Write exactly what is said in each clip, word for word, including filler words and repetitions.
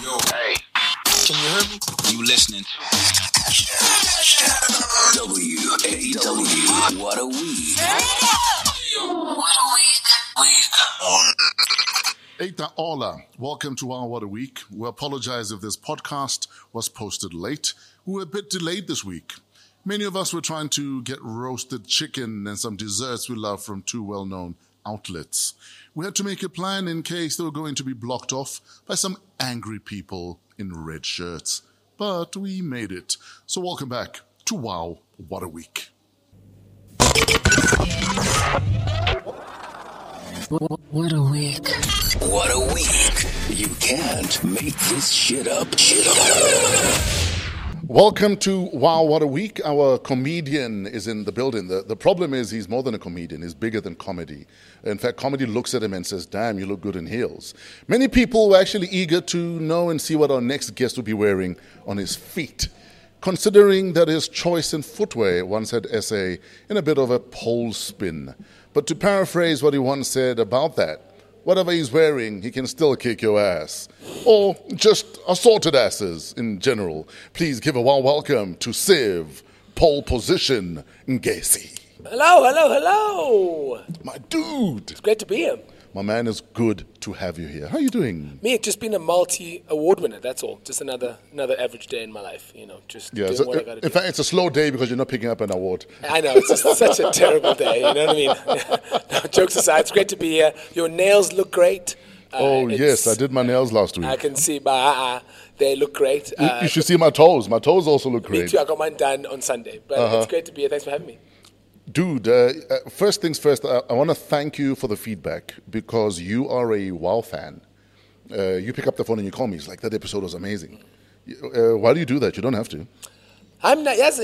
Yo, hey, can you hear me? You listening? W A W. What a week. What a week. Week. Eita Ola, welcome to our What a Week. We apologize if this podcast was posted late. We were a bit delayed this week. Many of us were trying to get roasted chicken and some desserts we love from two well-known outlets. We had to make a plan in case they were going to be blocked off by some angry people in red shirts. But we made it. So welcome back to Wow, What a Week. What a week. What a week. You can't make this shit up. Shit up. Welcome to Wow, What a Week. Our comedian is in the building. The, the problem is he's more than a comedian. He's bigger than comedy. In fact, comedy looks at him and says, damn, you look good in heels. Many people were actually eager to know and see what our next guest would be wearing on his feet, considering that his choice in footwear once had S A in a bit of a pole spin. But to paraphrase what he once said about that, whatever he's wearing, he can still kick your ass. Or just assorted asses in general. Please give a warm welcome to Civ, Pole Position, Ngesi. Hello, hello, hello. My dude. It's great to be here. My man, is good to have you here. How are you doing? Me, it's just been a multi-award winner, that's all. Just another another average day in my life, you know, just Yeah, doing so what I in got to do. fact, it's a slow day because you're not picking up an award. I know, it's just such a terrible day, you know what I mean? No, jokes aside, it's great to be here. Your nails look great. Uh, oh, yes, I did my nails last week. I can see my, uh, they look great. You, Uh, you should see my toes. My toes also look me great. too, I got mine done on Sunday. But Uh-huh. it's great to be here. Thanks for having me. Dude, uh, uh, first things first, I, I want to thank you for the feedback because you are a WoW fan. Uh, you pick up the phone and you call me. It's like, that episode was amazing. Uh, why do you do that? You don't have to. I'm not, yes,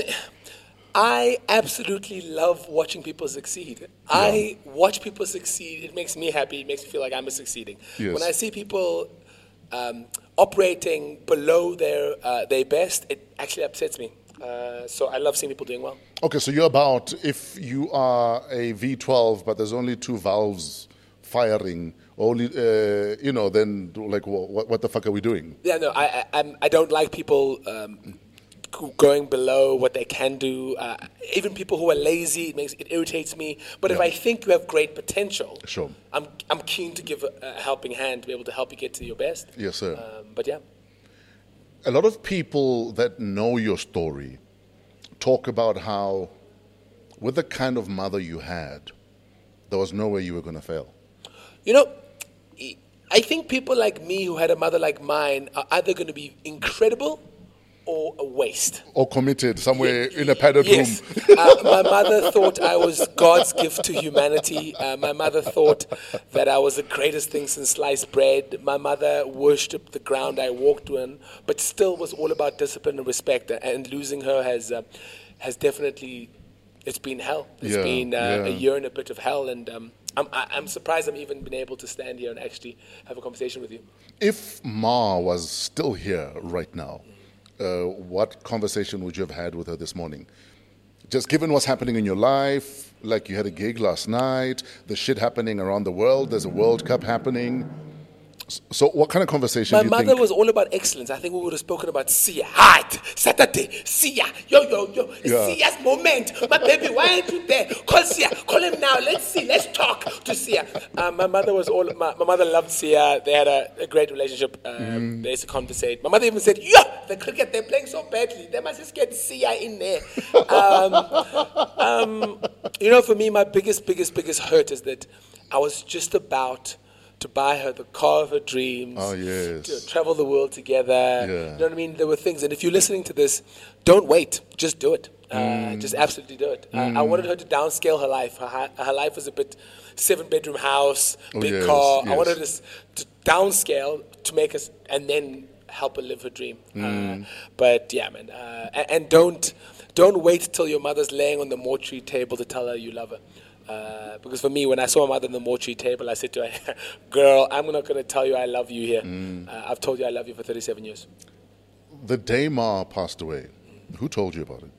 I absolutely love watching people succeed. I watch people succeed. It makes me happy. It makes me feel like I'm succeeding. Yes. When I see people um, operating below their uh, their best, it actually upsets me. Uh, so I love seeing people doing well. Okay, so you're about, if you are a V twelve, but there's only two valves firing, only, uh, you know, then, like, what, what the fuck are we doing? Yeah, no, I I, I'm, I don't like people um, g- going below what they can do. Uh, even people who are lazy, it makes it irritates me. But if Yeah. I think you have great potential, Sure. I'm I'm keen to give a, a helping hand to be able to help you get to your best. Yes, sir. Um, but yeah. A lot of people that know your story talk about how, with the kind of mother you had, there was no way you were going to fail. You know, I think people like me who had a mother like mine are either going to be incredible or a waste. Or committed somewhere in a padded Yes. room. uh, my mother thought I was God's gift to humanity. Uh, my mother thought that I was the greatest thing since sliced bread. My mother worshipped the ground I walked on, but still was all about discipline and respect. And losing her has uh, has definitely, it's been hell. It's Yeah, been uh, yeah. a year and a bit of hell. And um, I'm, I- I'm surprised I'm even been able to stand here and actually have a conversation with you. If Ma was still here right now, uh, what conversation would you have had with her this morning? Just given what's happening in your life, like you had a gig last night, the shit happening around the world, there's a World Cup happening. S- So what kind of conversation My do you mother think? was all about excellence. I think we would have spoken about Sia. Height, Saturday, Sia. Yo, yo, yo. It's Yeah. Sia's moment. My baby, why aren't you there? Call Sia. Call him now. Let's see. Let's talk to Sia. Uh, my mother was all, my, my mother loved Sia. They had a, a great relationship. Uh, Mm-hmm. They used to conversate. My mother even said, yo, the cricket, they're playing so badly. They must just get Sia in there. um, um, you know, for me, my biggest, biggest, biggest hurt is that I was just about to buy her the car of her dreams. Oh, yes. To travel the world together. Yeah. You know what I mean? There were things. And if you're listening to this, don't wait. Just do it. Uh, Mm. Just absolutely do it. Uh, I wanted her to downscale her life. Her, hi- her life was a bit seven-bedroom house, Oh, big yes, car. I yes. wanted her to, s- to downscale to make us, and then help her live her dream. Mm. Uh, but yeah, man. Uh, and, and don't don't wait till your mother's laying on the mortuary table to tell her you love her. Uh, because for me, when I saw my mother on the mortuary table, I said to her, girl, I'm not going to tell you I love you here. Mm. Uh, I've told you I love you for thirty-seven years. The day Ma passed away, who told you about it?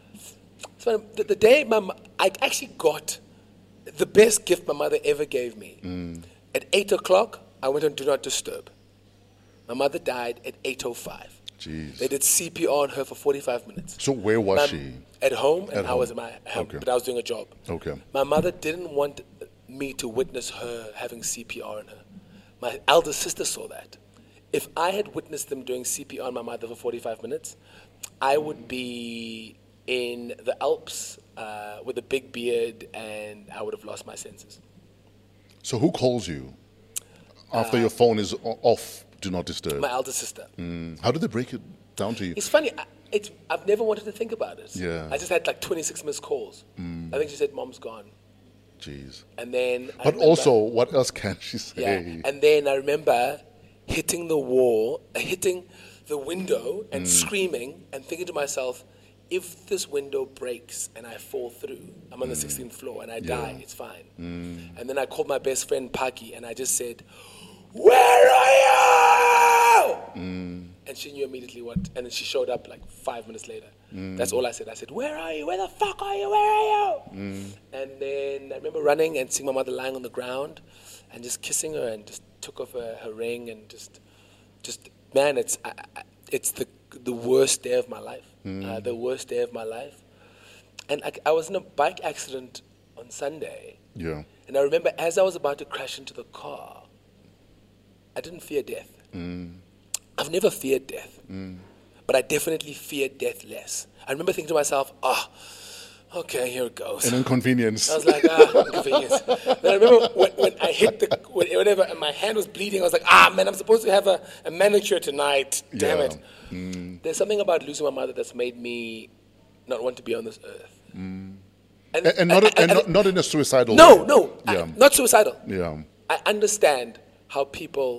So the, the day my mo- I actually got the best gift my mother ever gave me. Mm. At eight o'clock, I went on Do Not Disturb. My mother died at eight oh five. Jeez. They did C P R on her for forty-five minutes. So where was My- she? At home, and At I home. was at my home, Okay. but I was doing a job. Okay. My mother didn't want me to witness her having C P R on her. My elder sister saw that. If I had witnessed them doing C P R on my mother for forty-five minutes, I would be in the Alps uh, with a big beard, and I would have lost my senses. So who calls you after your phone is o- off, do not disturb? Uh, My elder sister. Mm. How did they break it down to you? It's funny. I, it's, I've never wanted to think about it. Yeah. I just had like twenty-six missed calls. I think she said, "Mom's gone." Jeez. And then. I But remember- also, what else can she say? Yeah. And then I remember hitting the wall, uh, hitting the window and Mm. screaming and thinking to myself, if this window breaks and I fall through, I'm on the sixteenth floor and I die, Yeah. it's fine. Mm. And then I called my best friend Paki and I just said, "Where are you?" Mm. And she knew immediately what, and then she showed up like five minutes later. Mm. That's all I said. I said, "Where are you? Where the fuck are you? Where are you?" Mm. And then I remember running and seeing my mother lying on the ground and just kissing her and just took off her, her ring and just, just man, it's I, I, it's the the worst day of my life, uh, the worst day of my life. And I, I was in a bike accident on Sunday, Yeah. and I remember as I was about to crash into the car, I didn't fear death. Mm. I've never feared death, but I definitely feared death less. I remember thinking to myself, "Ah, oh, okay, here it goes." An inconvenience. I was like, ah, inconvenience. Then I remember when, when I hit the, when- whenever and my hand was bleeding, I was like, ah, man, I'm supposed to have a, a manicure tonight. Damn Yeah. it. There's something about losing my mother that's made me not want to be on this earth. And, and, and, not, I- I- and I- not, not in a suicidal no, way. no, I- Yeah. not suicidal. Yeah. I understand how people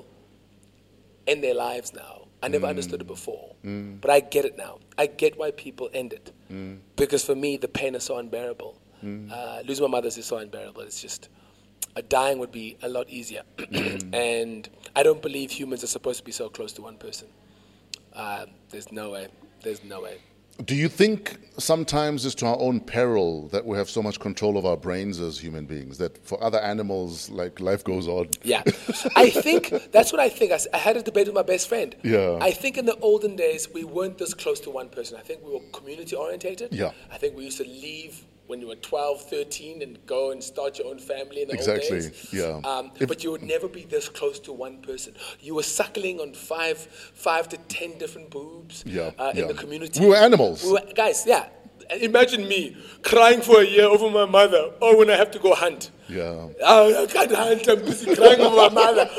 end their lives now. I never understood it before, but I get it now. I get why people end it, because for me the pain is so unbearable. Uh, losing my mother is so unbearable. It's just a dying would be a lot easier, and I don't believe humans are supposed to be so close to one person. Uh, there's no way. There's no way. Do you think sometimes it's to our own peril that we have so much control of our brains as human beings, that for other animals, like, life goes on? Yeah. I think, that's what I think. I, s- I had a debate with my best friend. Yeah. I think in the olden days, we weren't this close to one person. I think we were community orientated. Yeah. I think we used to leave when you were twelve, thirteen and go and start your own family in the Exactly, old days. yeah. Um, If- but you would never be this close to one person. You were suckling on five, five to ten different boobs Yeah, uh, in yeah. the community. We were animals. We were, guys, yeah. Imagine me crying for a year over my mother, or when I have to go hunt. Yeah. Oh, I can't hunt, I'm busy crying over my mother.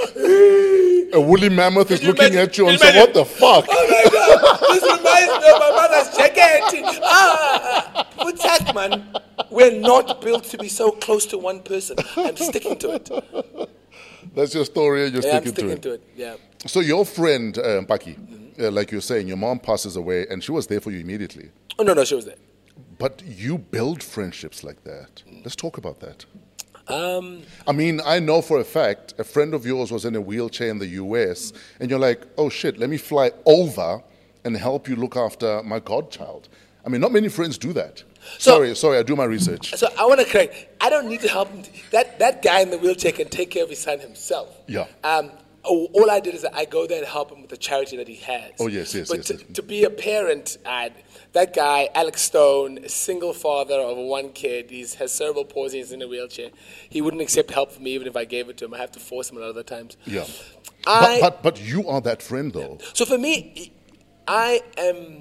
A woolly mammoth is Can you looking imagine- at you and can you saying, what the fuck? Oh my God, this reminds me of my mother's jacket. Ah, what's that, man? We're not built to be so close to one person. I'm sticking to it. That's your story and you're Yeah, I'm sticking, sticking to it. to it. Yeah. So your friend, uh, Paki, uh, like you're saying, your mom passes away and she was there for you immediately. Oh no, no, she was there. But you build friendships like that. Let's talk about that. Um, I mean, I know for a fact a friend of yours was in a wheelchair in the U S, and you're like, oh shit, let me fly over and help you look after my godchild. I mean, not many friends do that. So- sorry, sorry, I do my research. so I want to correct. I don't need to help him. That that guy in the wheelchair can take care of his son himself. Yeah. Um, all all I did is I go there and help him with the charity that he has. Oh, yes, yes, But yes, to, yes. to be a parent, uh, that guy, Alex Stone, a single father of one kid, he has cerebral palsy, he's in a wheelchair. He wouldn't accept help from me even if I gave it to him. I have to force him a lot of the times. Yeah. I, but, but, but you are that friend, though. so for me, I am.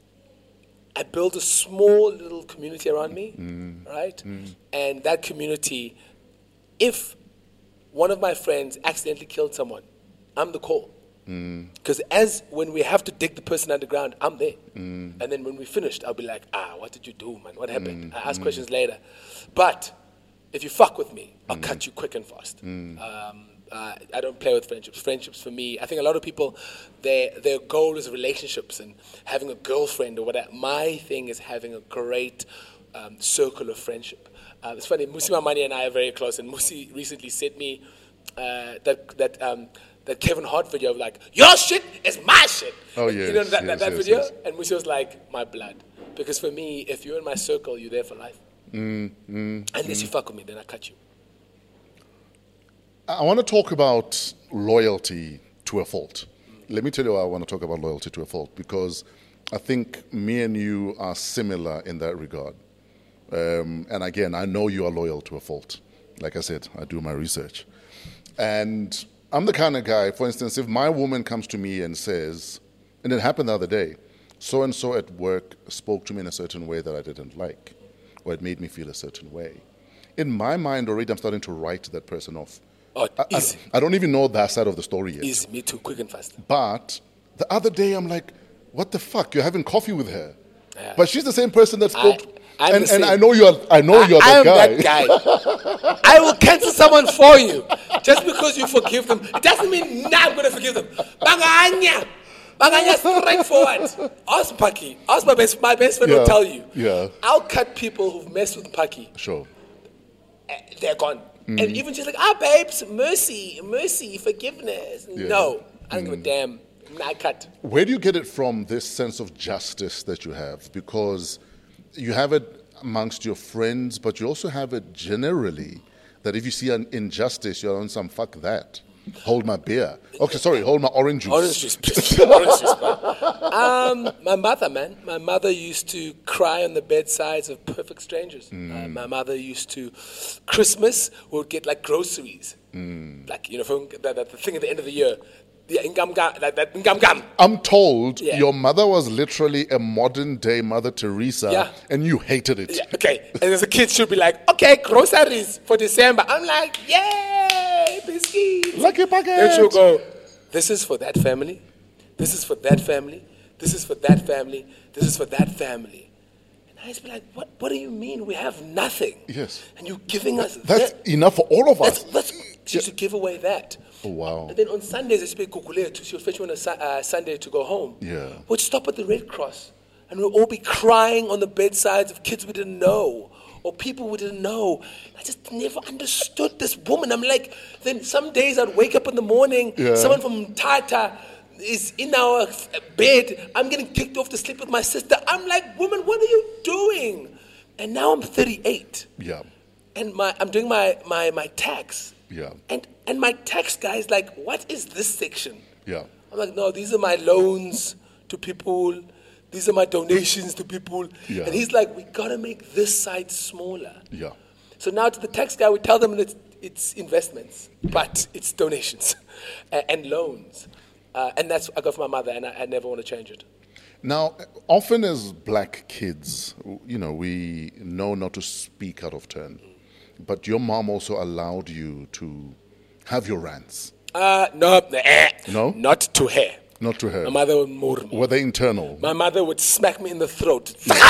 I build a small little community around me, right? And that community, if one of my friends accidentally killed someone, I'm the call. Because as when we have to dig the person underground, I'm there. And then when we finished, I'll be like, ah, what did you do, man? What happened? I ask questions later. But if you fuck with me, I'll cut you quick and fast. Um, uh, I don't play with friendships. Friendships for me, I think a lot of people, their their goal is relationships and having a girlfriend or whatever. My thing is having a great um, circle of friendship. Uh, it's funny, Musi Mamani and I are very close, and Musi recently sent me uh, that that um, that Kevin Hart video of like, your shit is my shit. Oh, You know yes, that, yes, that, that yes, video? yes. And Musi was like, my blood. Because for me, if you're in my circle, you're there for life. Mm, mm, Unless you fuck with me, then I cut you. I want to talk about loyalty to a fault. let me tell you why I want to talk about loyalty to a fault, because I think me and you are similar in that regard. Um, and again, I know you are loyal to a fault. Like I said, I do my research. And I'm the kind of guy, for instance, if my woman comes to me and says, and it happened the other day, so-and-so at work spoke to me in a certain way that I didn't like, or it made me feel a certain way. In my mind already, I'm starting to write that person off. Oh, I, easy. I, I don't even know that side of the story yet. Easy, me too, quick and fast. But the other day, I'm like, what the fuck? You're having coffee with her. Yeah. But she's the same person that spoke. I, I'm and, the same. and I know you're, I know I, you're I that am guy. that guy. I will cancel someone for you. Just because you forgive them, it doesn't mean now I'm going to forgive them. Banganya. Banganya, straightforward. Ask Paki. Ask my best, my best friend Yeah. will tell you. Yeah. I'll cut people who've messed with Paki. Sure. They're gone. And even she's like, ah, babes, mercy, mercy, forgiveness. Yeah. No, I don't give a damn. I cut. Where do you get it from, this sense of justice that you have? Because you have it amongst your friends, but you also have it generally, that if you see an injustice, you're on some fuck that. Hold my beer. Okay, sorry, hold my orange juice. Orange juice, please. Orange juice, man. Um, my mother, man. My mother used to cry on the bedsides of perfect strangers. Uh, my mother used to, Christmas, we would get like groceries. Like, you know, from the, the, the thing at the end of the year. The ingam gam, that, that ingam gam. I'm told Yeah. your mother was literally a modern day Mother Teresa, Yeah. and you hated it. Yeah, okay, and as a kid, she'll be like, okay, groceries for December. I'm like, yay, biscuits. Lucky packet. Then she'll go, this is for that family, this is for that family, this is for that family, this is for that family. And I just be like, what, what do you mean? We have nothing. Yes. And you're giving us That's that. enough for all of us. That's, that's, she used to give away that. Oh, wow. And then on Sundays, I speak Kukulea. She would fetch me on a su- uh, Sunday to go home. Yeah. We'd stop at the Red Cross, and we'd all be crying on the bedsides of kids we didn't know, or people we didn't know. I just never understood this woman. I'm like, then some days I'd wake up in the morning, Yeah. someone from Tata is in our f- bed. I'm getting kicked off to sleep with my sister. I'm like, woman, what are you doing? And now I'm thirty-eight. Yeah. And my, I'm doing my, my, my tax. Yeah. And and my tax guy is like, what is this section? Yeah. I'm like, no, these are my loans to people. These are my donations to people. Yeah. And he's like, we got to make this side smaller. Yeah. So now to the tax guy, we tell them that it's, it's investments, but it's donations and, and loans. Uh, and that's I got from my mother, and I, I never want to change it. Now, often as black kids, you know, we know not to speak out of turn. But your mom also allowed you to have your rants. Uh, no, eh, No? not to her. Not to her. My mother would murder me. Were they internal? My mother would smack me in the throat.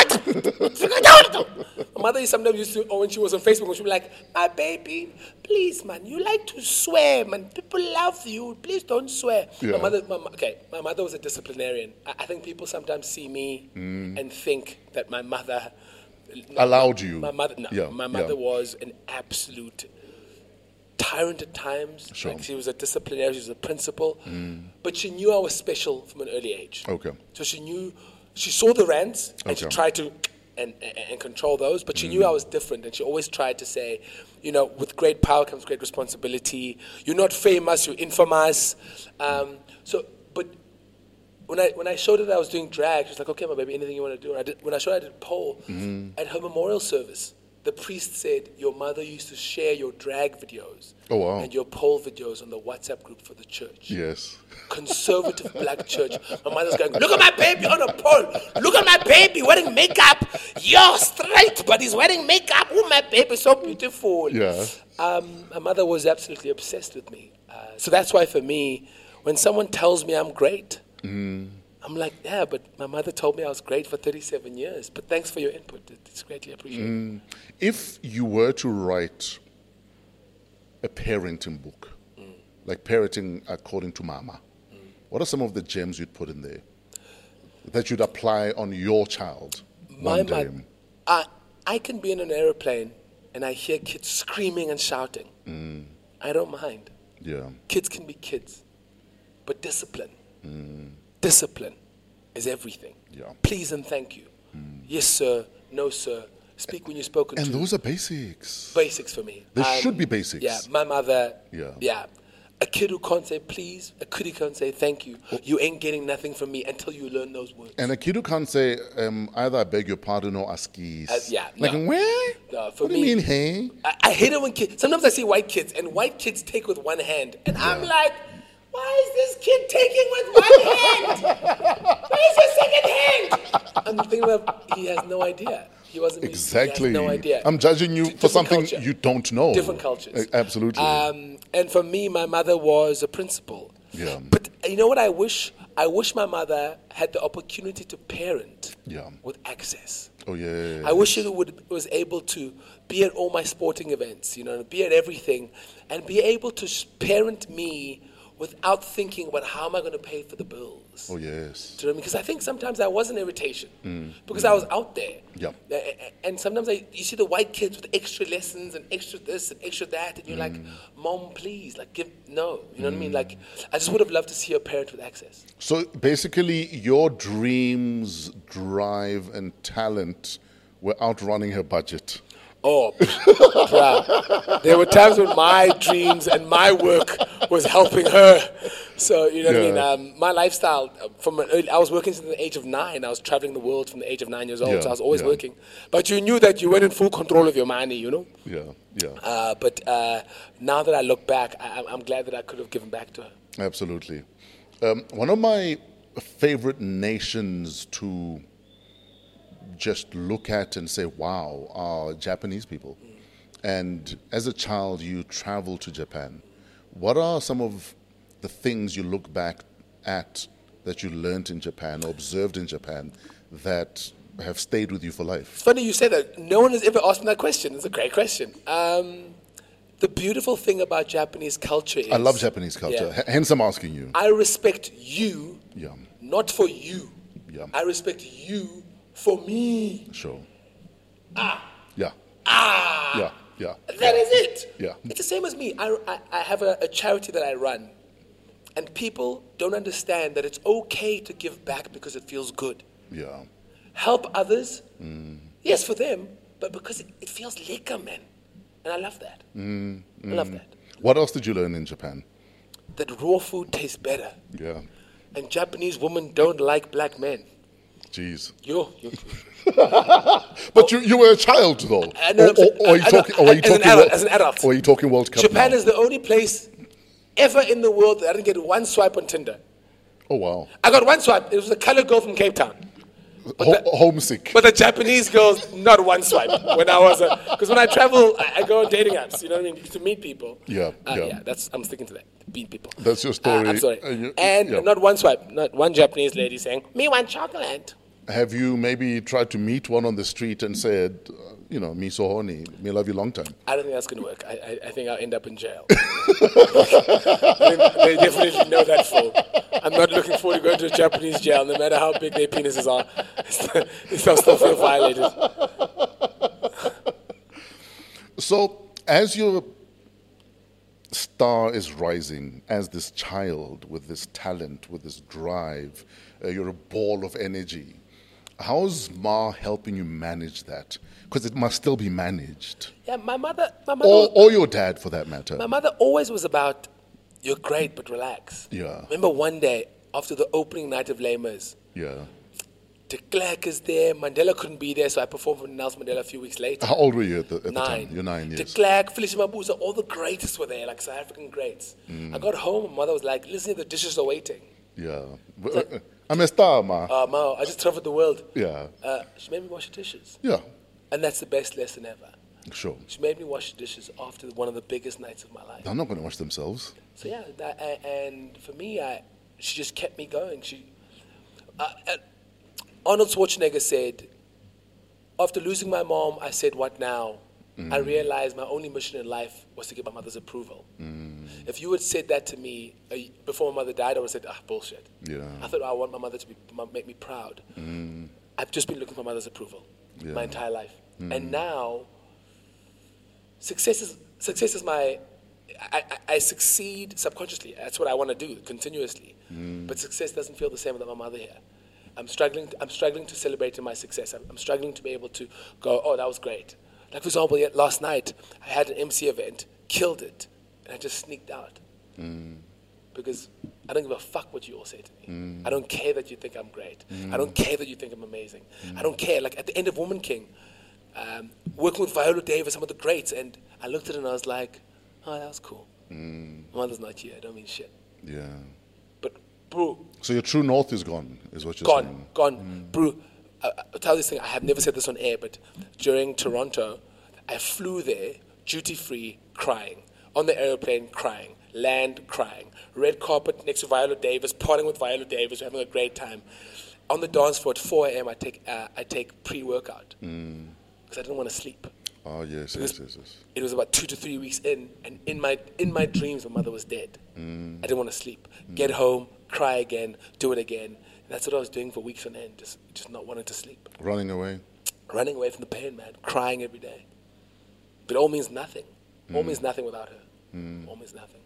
My mother sometimes used to, or when she was on Facebook, she'd be like, my baby, please, man, you like to swear, man. People love you. Please don't swear. Yeah. My mother, my, mo- okay, my mother was a disciplinarian. I, I think people sometimes see me and think that my mother Allowed you. My mother, no, Yeah, my mother yeah. was an absolute tyrant at times. Sure. Like she was a disciplinary, she was a principal, but she knew I was special from an early age. Okay. So she knew, she saw the rants and she Okay. tried to and, and, and control those, but she knew I was different, and she always tried to say, you know, with great power comes great responsibility. You're not famous, you're infamous. Um, so, but when I when I showed her that I was doing drag, she was like, okay, my baby, anything you want to do. And I did, when I showed her I did pole, at her memorial service, the priest said, your mother used to share your drag videos Oh, wow. and your pole videos on the WhatsApp group for the church. Yes. Conservative black church. My mother's going, look at my baby on a pole. Look at my baby wearing makeup. You're straight, but he's wearing makeup. Oh, my baby, so beautiful. Yeah. Um, my mother was absolutely obsessed with me. Uh, so that's why for me, when someone tells me I'm great, I'm like, yeah, but my mother told me I was great for thirty-seven years. But thanks for your input. It's greatly appreciated. If you were to write a parenting book, like parenting according to Mama, what are some of the gems you'd put in there that you'd apply on your child My one day? mo- I, I can be in an aeroplane and I hear kids screaming and shouting. I don't mind. Yeah. Kids can be kids. But discipline, discipline is everything. Yeah. Please and thank you. Yes, sir. No, sir. Speak when you're spoken And to. those are basics. Basics for me. They should be basics. Yeah, my mother. Yeah. Yeah. A kid who can't say please, a kid who can't say thank you, you ain't getting nothing from me until you learn those words. And a kid who can't say um, either I beg your pardon or askis. Uh, yeah, Like, no. where? No, for what do me- you mean, hey? I, I hate it when kids, sometimes I see white kids, and white kids take with one hand, and I'm like, why is this kid taking with one hand? Where's his second hand? I'm thinking about, he has no idea. He wasn't Exactly. He has no idea. I'm judging you D- for different something culture. you don't know. Different cultures. Uh, Absolutely. Um, and for me, my mother was a principal. Yeah. But you know what I wish? I wish my mother had the opportunity to parent Yeah. with access. oh, yeah. I wish she would was able to be at all my sporting events, you know, be at everything, and be able to s- parent me without thinking about how am I going to pay for the bills. Oh, yes. Do you know what I mean? Because I think sometimes I was an irritation because I was out there. Yeah. A- a- And sometimes I, you see the white kids with extra lessons and extra this and extra that, and you're like, Mom, please, like, give, no. You know what I mean? Like, I just would have loved to see a parent with access. So basically, your dreams, drive, and talent were outrunning her budget. Oh, bruh. There were times when my dreams and my work was helping her. So, you know what Yeah. I mean? Um, my lifestyle, uh, from an early, I was working since the age of nine. I was traveling the world from the age of nine years old, Yeah, so I was always yeah. working. But you knew that you weren't in full control of your money, you know? Yeah, yeah. Uh, but uh, now that I look back, I, I'm- I'm glad that I could have given back to her. Absolutely. Um, one of my favorite nations to just look at and say, wow, are Japanese people. And as a child, you travel to Japan. What are some of the things you look back at that you learned in Japan or observed in Japan that have stayed with you for life? It's funny you say that. No one has ever asked me that question. It's a great question. Um, the beautiful thing about Japanese culture is... I love Japanese culture, Yeah. H- hence I'm asking you. I respect you, Yeah, not for you. Yeah. I respect you for me. sure. Ah. Yeah. Ah. Yeah, yeah. That is it. Yeah. It's the same as me. I, I, I have a, a charity that I run, and people don't understand that it's okay to give back because it feels good. Yeah. Help others, yes, for them, but because it, it feels lekker, man. And I love that. I love that. What else did you learn in Japan? That raw food tastes better. Yeah. And Japanese women don't like black men. Jeez. Yo, yo. But you, you were a child, though. I know, or, or, or are you I know, talking? Or are you as an talking? adult- World- as an adult. Or are you talking World Cup? Japan now? is the only place ever in the world that I didn't get one swipe on Tinder. Oh wow. I got one swipe. It was a colored girl from Cape Town. Ho- homesick. But the Japanese girls, not one swipe. When I was, because when I travel, I, I go on dating apps. You know what I mean, to meet people. Yeah, uh, yeah. yeah. That's I'm sticking to that. Meet people. That's your Uh, story. I'm sorry. Uh, you- and yeah. not one swipe. Not one Japanese lady saying, "Me want chocolate." Have you maybe tried to meet one on the street and said, uh, you know, me so horny, me love you long time? I don't think that's going to work. I, I, I think I'll end up in jail. They definitely know that full. I'm not looking forward to going to a Japanese jail, no matter how big their penises are. I'll still feel violated. So, as your star is rising, as this child with this talent, with this drive, uh, you're a ball of energy. How's Ma helping you manage that? Because it must still be managed. Yeah, my mother, my mother, Or, or your dad, for that matter. my mother always was about, you're great, but relax. Yeah. Remember one day after the opening night of Lamers, Yeah. de Klerk is there. Mandela couldn't be there, so I performed for Nelson Mandela a few weeks later. How old were you at the, at the Nine. time? You're nine, De yes. Klerk, Felicia Mabuza, all the greatest were there, like South African greats. Mm. I got home, my mother was like, listen, the dishes are waiting. Yeah. uh, I'm a star, Ma. Uh, Ma, I just traveled the world. Yeah. Uh, she made me wash the dishes. Yeah. And that's the best lesson ever. Sure. She made me wash the dishes after one of the biggest nights of my life. They're not going to wash themselves. So yeah, that, a- and for me, I, she just kept me going. She, uh, uh, Arnold Schwarzenegger said, after losing my mom, I said, what now? I realized my only mission in life was to get my mother's approval. If you had said that to me uh, before my mother died, I would have said, ah, bullshit. Yeah. I thought, oh, I want my mother to be, m- make me proud. I've just been looking for my mother's approval Yeah. my entire life. And now, success is, success is my, I, I, I succeed subconsciously. That's what I want to do continuously. But success doesn't feel the same without my mother here. I'm struggling. To, I'm struggling to celebrate in my success. I'm, I'm struggling to be able to go, oh, that was great. Like for example, yet last night I had an M C event, killed it, and I just sneaked out. Mm. Because I don't give a fuck what you all say to me. Mm. I don't care that you think I'm great. Mm. I don't care that you think I'm amazing. Mm. I don't care. Like at the end of Woman King, um, working with Viola Davis, some of the greats, and I looked at it and I was like, oh, that was cool. Mm. My mother's not here. I don't mean shit. Yeah. But, bro. So your true north is gone, is what you're gone, saying? Gone, Mm. gone. Bro, I, I'll tell you this thing. I have never said this on air, but during Toronto, I flew there, duty-free, crying. On the airplane, crying. Land, crying. Red carpet next to Viola Davis, partying with Viola Davis, having a great time. On the dance floor at four a.m., I take uh, I take pre-workout because Mm. I didn't want to sleep. Oh, yes, yes, yes, yes. It was about two to three weeks in, and in my in my dreams, my mother was dead. Mm. I didn't want to sleep. Get home, cry again, do it again. And that's what I was doing for weeks on end, just just not wanting to sleep. Running away? Running away from the pain, man. Crying every day. But it all means nothing. All Mm. means nothing without her. Mm. All means nothing.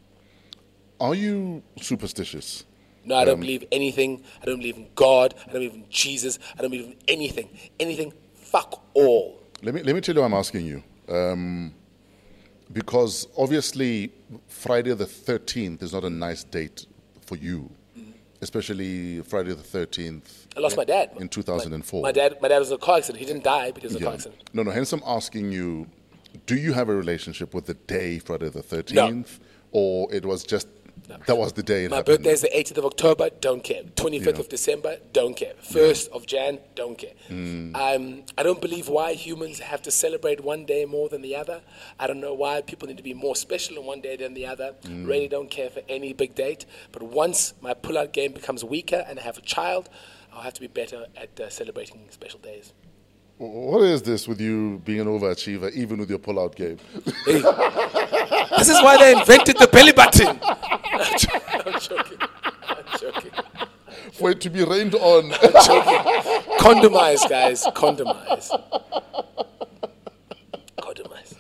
Are you superstitious? No, I don't Um, believe anything. I don't believe in God. I don't believe in Jesus. I don't believe in anything. Anything, fuck all. Let me let me tell you why I'm asking you. Um, because obviously Friday the thirteenth is not a nice date for you, Mm. especially Friday the thirteenth. I lost my dad. in two thousand four. My, my dad my dad was in a car accident. He didn't die, but he was in a car accident. No, no. Hence, I'm asking you: do you have a relationship with the day Friday the thirteenth, or it was just that was the day it My happened? birthday is the eighteenth of October, don't care. twenty-fifth Yeah. of December, don't care. first of Jan, don't care. Mm. Um, I don't believe why humans have to celebrate one day more than the other. I don't know why people need to be more special on one day than the other. Mm. Really don't care for any big date. But once my pull-out game becomes weaker and I have a child, I'll have to be better at uh, celebrating special days. What is this with you being an overachiever, even with your pull-out game? Hey, this is why they invented the belly button. I'm, jo- I'm joking. I'm joking. For it to be rained on. I'm joking. Condomize, guys. Condomize. Condomize.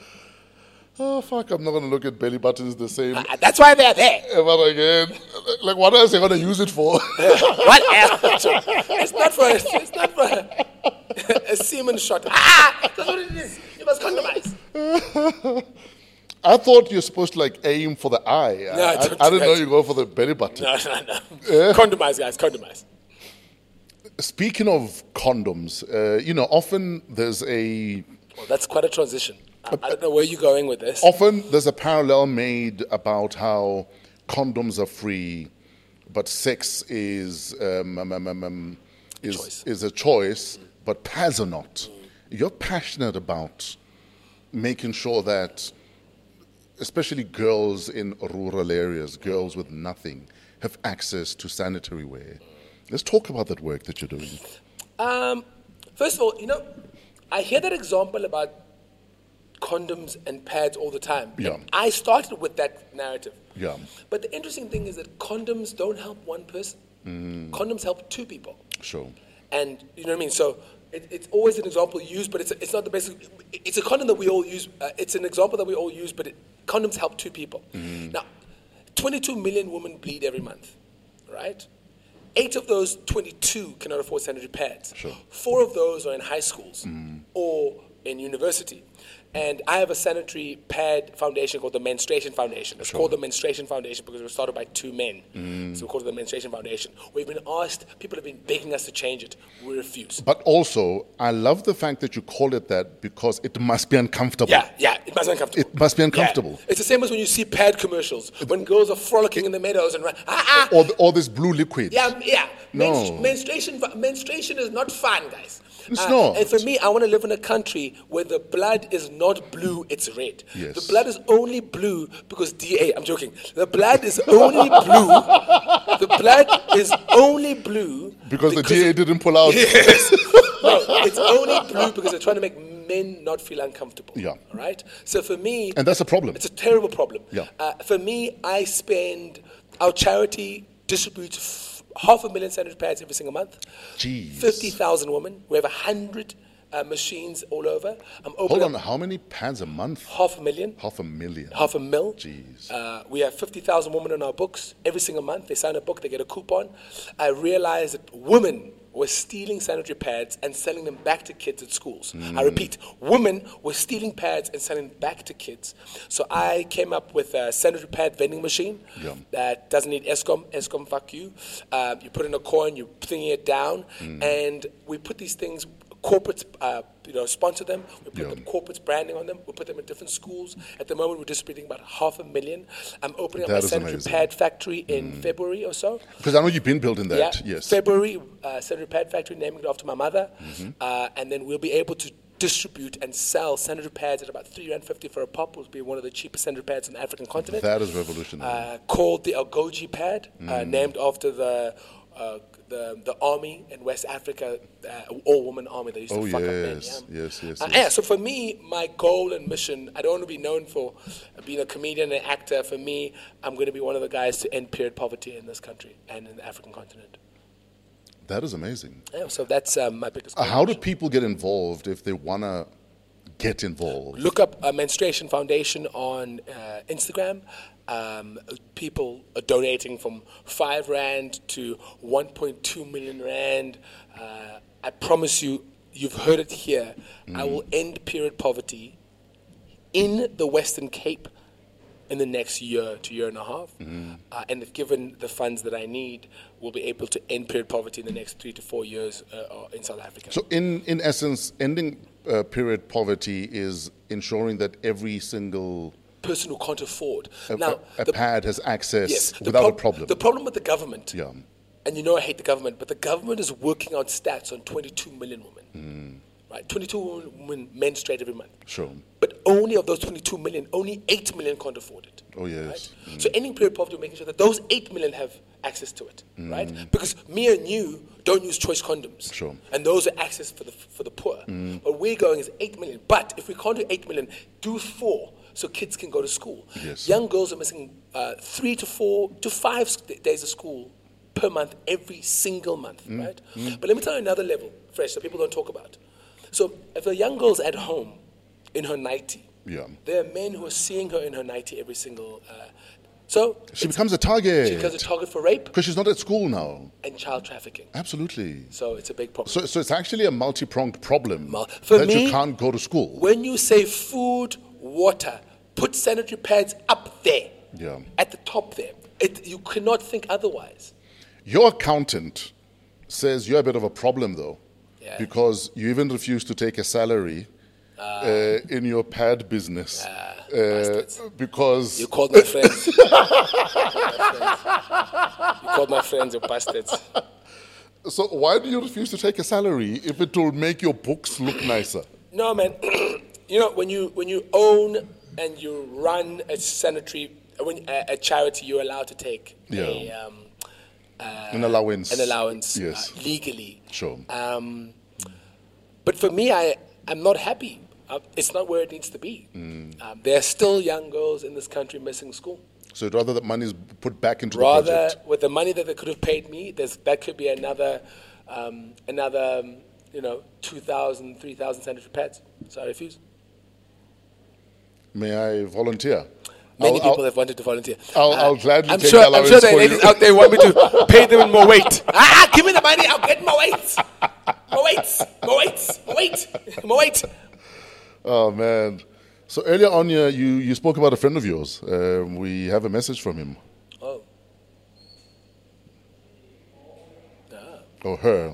Oh, fuck, I'm not going to look at belly buttons the same Uh, that's why they're there. ever again. Like, what else are you going to use it for? What else? It's not for a, it's not for a, a semen shot. Ah! That's what it is. You must condomize. I thought you're supposed to, like, aim for the eye. No, I, I, don't I do didn't know that. you go for the belly button. No, no, no. Condomize, guys. Condomize. Speaking of condoms, uh, you know, often there's a Well, that's quite a transition. I, I don't know where you're going with this. often there's a parallel made about how condoms are free, but sex is um, um, um, um, um, is Choice. is a choice, but pads are not. You're passionate about making sure that, especially girls in rural areas, girls with nothing, have access to sanitary wear. Let's talk about that work that you're doing. Um, first of all, you know, I hear that example about condoms and pads all the time. Yeah. And I started with that narrative. Yeah. But the interesting thing is that condoms don't help one person. Mm. Condoms help two people. Sure. And you know what I mean? So it, it's always an example used, but it's, it's not the basic. It's a condom that we all use. Uh, it's an example that we all use, but it, condoms help two people. Mm. Now, twenty-two million women bleed every month, right? Eight of those twenty-two cannot afford sanitary pads. Sure. Four of those are in high schools Mm. or in university. And I have a sanitary pad foundation called the Menstruation Foundation. It's Sure. called the Menstruation Foundation because it was started by two men. Mm. So we call it the Menstruation Foundation. We've been asked, people have been begging us to change it. We refuse. But also, I love the fact that you call it that because it must be uncomfortable. Yeah, yeah, it must be uncomfortable. It must be uncomfortable. Yeah. It's the same as when you see pad commercials, when girls are frolicking in the meadows and run, ah, ah. Or, the, or this blue liquid. Yeah, yeah. No. Menstru- menstruation, menstruation is not fun, guys. It's Uh, not. And for me, I want to live in a country where the blood is not blue, it's red. Yes. The blood is only blue because D A, I'm joking. The blood is only blue. The blood is only blue. Because the D A didn't pull out. Yes. No, it's only blue because they're trying to make men not feel uncomfortable. Yeah. All right? So for me, And that's a problem. it's a terrible problem. Yeah. Uh, for me, I spend, our charity distributes f- half a million sanitary pads every single month. Jeez. fifty thousand women. We have one hundred uh, machines all over. I'm Hold opening on, how many pads a month? half a million. Half a million. Half a mil. Jeez. Uh, we have fifty thousand women in our books every single month. They sign a book, they get a coupon. I realize that women were stealing sanitary pads and selling them back to kids at schools. I repeat, women were stealing pads and selling them back to kids. So I came up with a sanitary pad vending machine Yeah. that doesn't need ESCOM. ESCOM, fuck you. Uh, you put in a coin, you thingy it down, and we put these things. Corporates, uh, you know, sponsor them. We put Yeah. them corporates branding on them. We put them in different schools. At the moment, we're distributing about half a million. I'm opening up That my is sanitary amazing. pad factory in February or so. Because I know you've been building that. Yeah, Yes. February, uh, sanitary pad factory, naming it after my mother. Mm-hmm. Uh, and then we'll be able to distribute and sell sanitary pads at about three rand fifty for a pop. Will be one of the cheapest sanitary pads on the African continent. That is revolutionary. Uh, called the Algoji pad, uh, Mm. named after the uh, the the army in West Africa, uh, all-woman army that used Oh, to fuck up men. yes, Yeah. yes, yes, Uh, yes. yeah, so for me, my goal and mission, I don't want to be known for being a comedian and an actor. For me, I'm going to be one of the guys to end period poverty in this country and in the African continent. That is amazing. Yeah, so that's um, my biggest Uh, goal. How do people get involved if they want to get involved? Look up uh, Menstruation Foundation on uh, Instagram. Um, people are donating from five rand to one point two million rand. Uh, I promise you, you've heard it here. I will end period poverty in the Western Cape in the next year to year and a half. Uh, and if given the funds that I need, we'll be able to end period poverty in the next three to four years uh, in South Africa. So, in, in essence, ending uh, period poverty is ensuring that every single person who can't afford. a, now, a, a the- pad has access Yes, the without prob- a problem. The problem with the government, Yeah. and you know I hate the government, but the government is working out stats on twenty-two million women. Right, twenty-two women menstruate every month. Sure. But only of those twenty-two million, only eight million can't afford it. Oh, yes. Right? So ending period poverty, making sure that those eight million have access to it, right? Because me and you don't use choice condoms. Sure. And those are access for the for the poor. What we're going is eight million. But if we can't do eight million, do four so kids can go to school. Yes. Young girls are missing uh, three to four to five s- days of school per month every single month, right? But let me tell you another level, fresh, that people don't talk about. So if a young girl's at home in her nightie, Yeah. there are men who are seeing her in her nightie every single. Uh, so She it's- becomes a target. she becomes a target for rape Because she's not at school now. and child trafficking. Absolutely. So it's a big problem. So, so it's actually a multi-pronged problem Mul- for that me- you can't go to school. When you say food, water, put sanitary pads up there, Yeah. at the top there. It, you cannot think otherwise. Your accountant says you're a bit of a problem, though, Yeah. because you even refuse to take a salary uh, in your pad business. uh, bastards. because You called my friends. You called my friends, you bastards. so why do you refuse to take a salary if it will make your books look nicer? No, man. You know, when you when you own and you run a sanitary, when a, a charity, you're allowed to take a, Yeah. um, An allowance. an allowance Yes. uh, legally. Sure. Um, but for me, I I'm not happy. Uh, it's not where it needs to be. Mm. Um, there are still young girls in this country missing school. So you'd rather that money is put back into the Rather, project. with the money that they could have paid me, there's, that could be another, um, another, um, you know, two thousand, three thousand sanitary pads. So I refuse. May I volunteer? Many I'll- people I'll- have wanted to volunteer. I'll- I'll gladly I'm take sure, I'm allowance sure there for are ladies you. out there who want me to pay them in more weight. Ah, give me the money, I'll get more weight. More weight, more weight, more weight, more weight. Oh, man. So earlier on, you, you, you spoke about a friend of yours. Um, we have a message from him. Oh. Or her.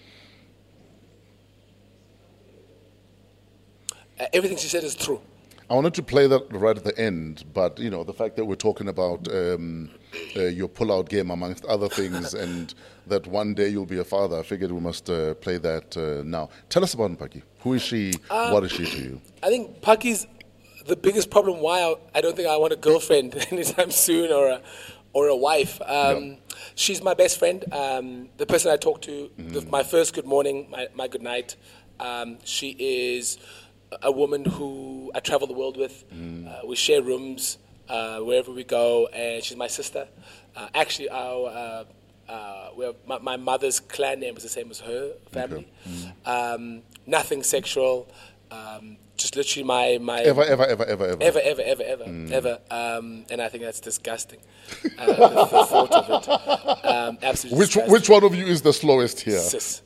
Uh, everything she said is true. I wanted to play that right at the end, but you know the fact that we're talking about um, uh, your pull-out game amongst other things, and that one day you'll be a father. I figured we must uh, play that uh, now. Tell us about Mpaki. Who is she? Um, what is she to you? I think Paki's the biggest problem. Why I, I don't think I want a girlfriend anytime soon or a or a wife. Um, yeah. She's my best friend. Um, the person I talk to. Mm-hmm. The, my first good morning, my, my good night. Um, she is a woman who I travel the world with. Mm. Uh, we share rooms uh, wherever we go, and she's my sister. Uh, actually, our uh, uh, we're, my, my mother's clan name was the same as her family. Okay. Mm. Um, nothing sexual. Um, just literally my, my ever ever ever ever ever ever ever ever ever mm. ever. Um, and I think that's disgusting. Uh, the, the thought of it. Um, absolutely. Which disgusting. which one of you is the slowest here? Sis.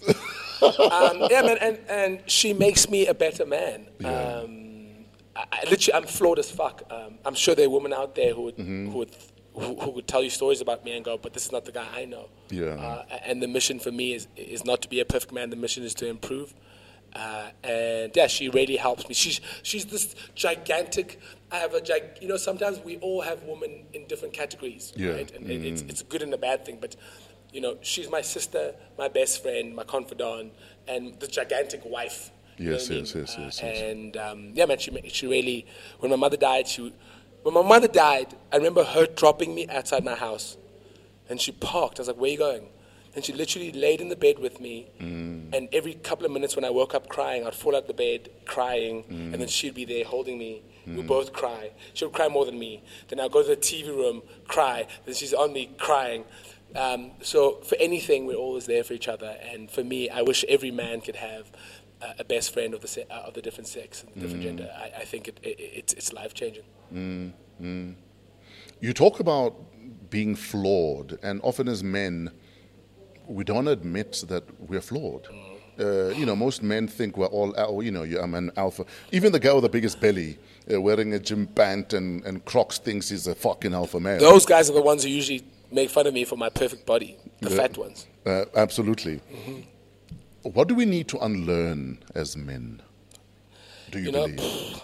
um, yeah, man, and, and she makes me a better man. Yeah. Um, I, I literally, I'm flawed as fuck. Um, I'm sure there are women out there who would, mm-hmm. who would who, who would tell you stories about me and go, but this is not the guy I know. Yeah. Uh, and the mission for me is is not to be a perfect man. The mission is to improve. Uh, and yeah, she really helps me. She's she's this gigantic. I have a gig. You know, sometimes we all have women in different categories, yeah. right? And mm. it's it's a good and a bad thing, but. You know, she's my sister, my best friend, my confidant, and the gigantic wife. Yes, you know yes, I mean? yes, yes, uh, yes. And um, yeah, man, she she really. When my mother died, she when my mother died, I remember her dropping me outside my house, and she parked. I was like, "Where are you going?" And she literally laid in the bed with me, mm. and every couple of minutes when I woke up crying, I'd fall out the bed crying, mm. and then she'd be there holding me. Mm. We both cry. She would cry more than me. Then I'd go to the T V room, cry. Then she's on me crying. Um, so for anything, we're always there for each other. And for me, I wish every man could have uh, a best friend of the se- uh, of the different sex and different mm. gender. I, I think it, it, it's it's life changing. Mm. Mm. You talk about being flawed, and often as men, we don't admit that we're flawed. Mm. Uh, you know, most men think we're all, al- you know, I'm an alpha. Even the guy with the biggest belly, uh, wearing a gym pant and, and Crocs, thinks he's a fucking alpha male. Those guys are the ones who usually make fun of me for my perfect body, the yeah, fat ones. Uh, absolutely. Mm-hmm. What do we need to unlearn as men? Do you, you know, believe?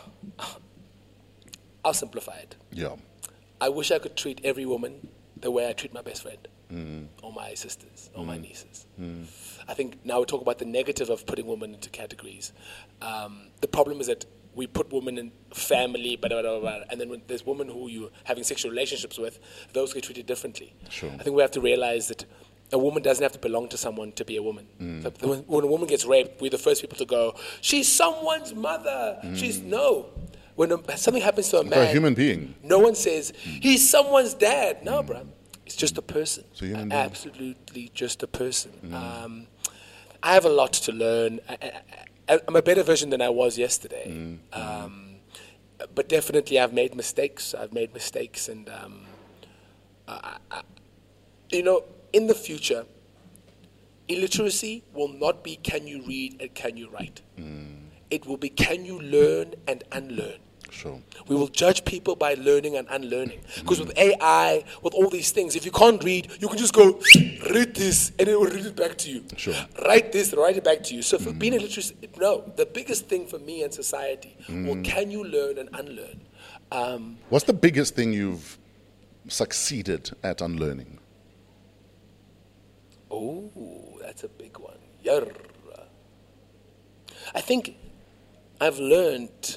I'll simplify it. Yeah. I wish I could treat every woman the way I treat my best friend, mm. or my sisters, or mm. my nieces. Mm. I think now we talk about the negative of putting women into categories. Um, the problem is that we put women in family, blah, blah, blah, blah, and then when there's women who you're having sexual relationships with, those get treated differently. Sure. I think we have to realize that a woman doesn't have to belong to someone to be a woman. Mm. So when, when a woman gets raped, we're the first people to go, she's someone's mother. Mm. She's, no. When a, something happens to a man, a human being. No one says, he's someone's dad. No, mm. bro. It's just a person. It's a human being. Absolutely just a person. Mm. Um, I have a lot to learn. I, I, I'm a better version than I was yesterday. Mm. Um, but definitely I've made mistakes. I've made mistakes. And, um, I, I, you know, in the future, illiteracy will not be can you read and can you write. Mm. It will be can you learn and unlearn. Sure. We will judge people by learning and unlearning. Because mm. with A I, with all these things, if you can't read, you can just go, read this, and it will read it back to you. Sure. Write this, write it back to you. So for mm. being illiterate, no, the biggest thing for me and society, mm. well, can you learn and unlearn? Um, What's the biggest thing you've succeeded at unlearning? Oh, that's a big one. Yarr. I think I've learned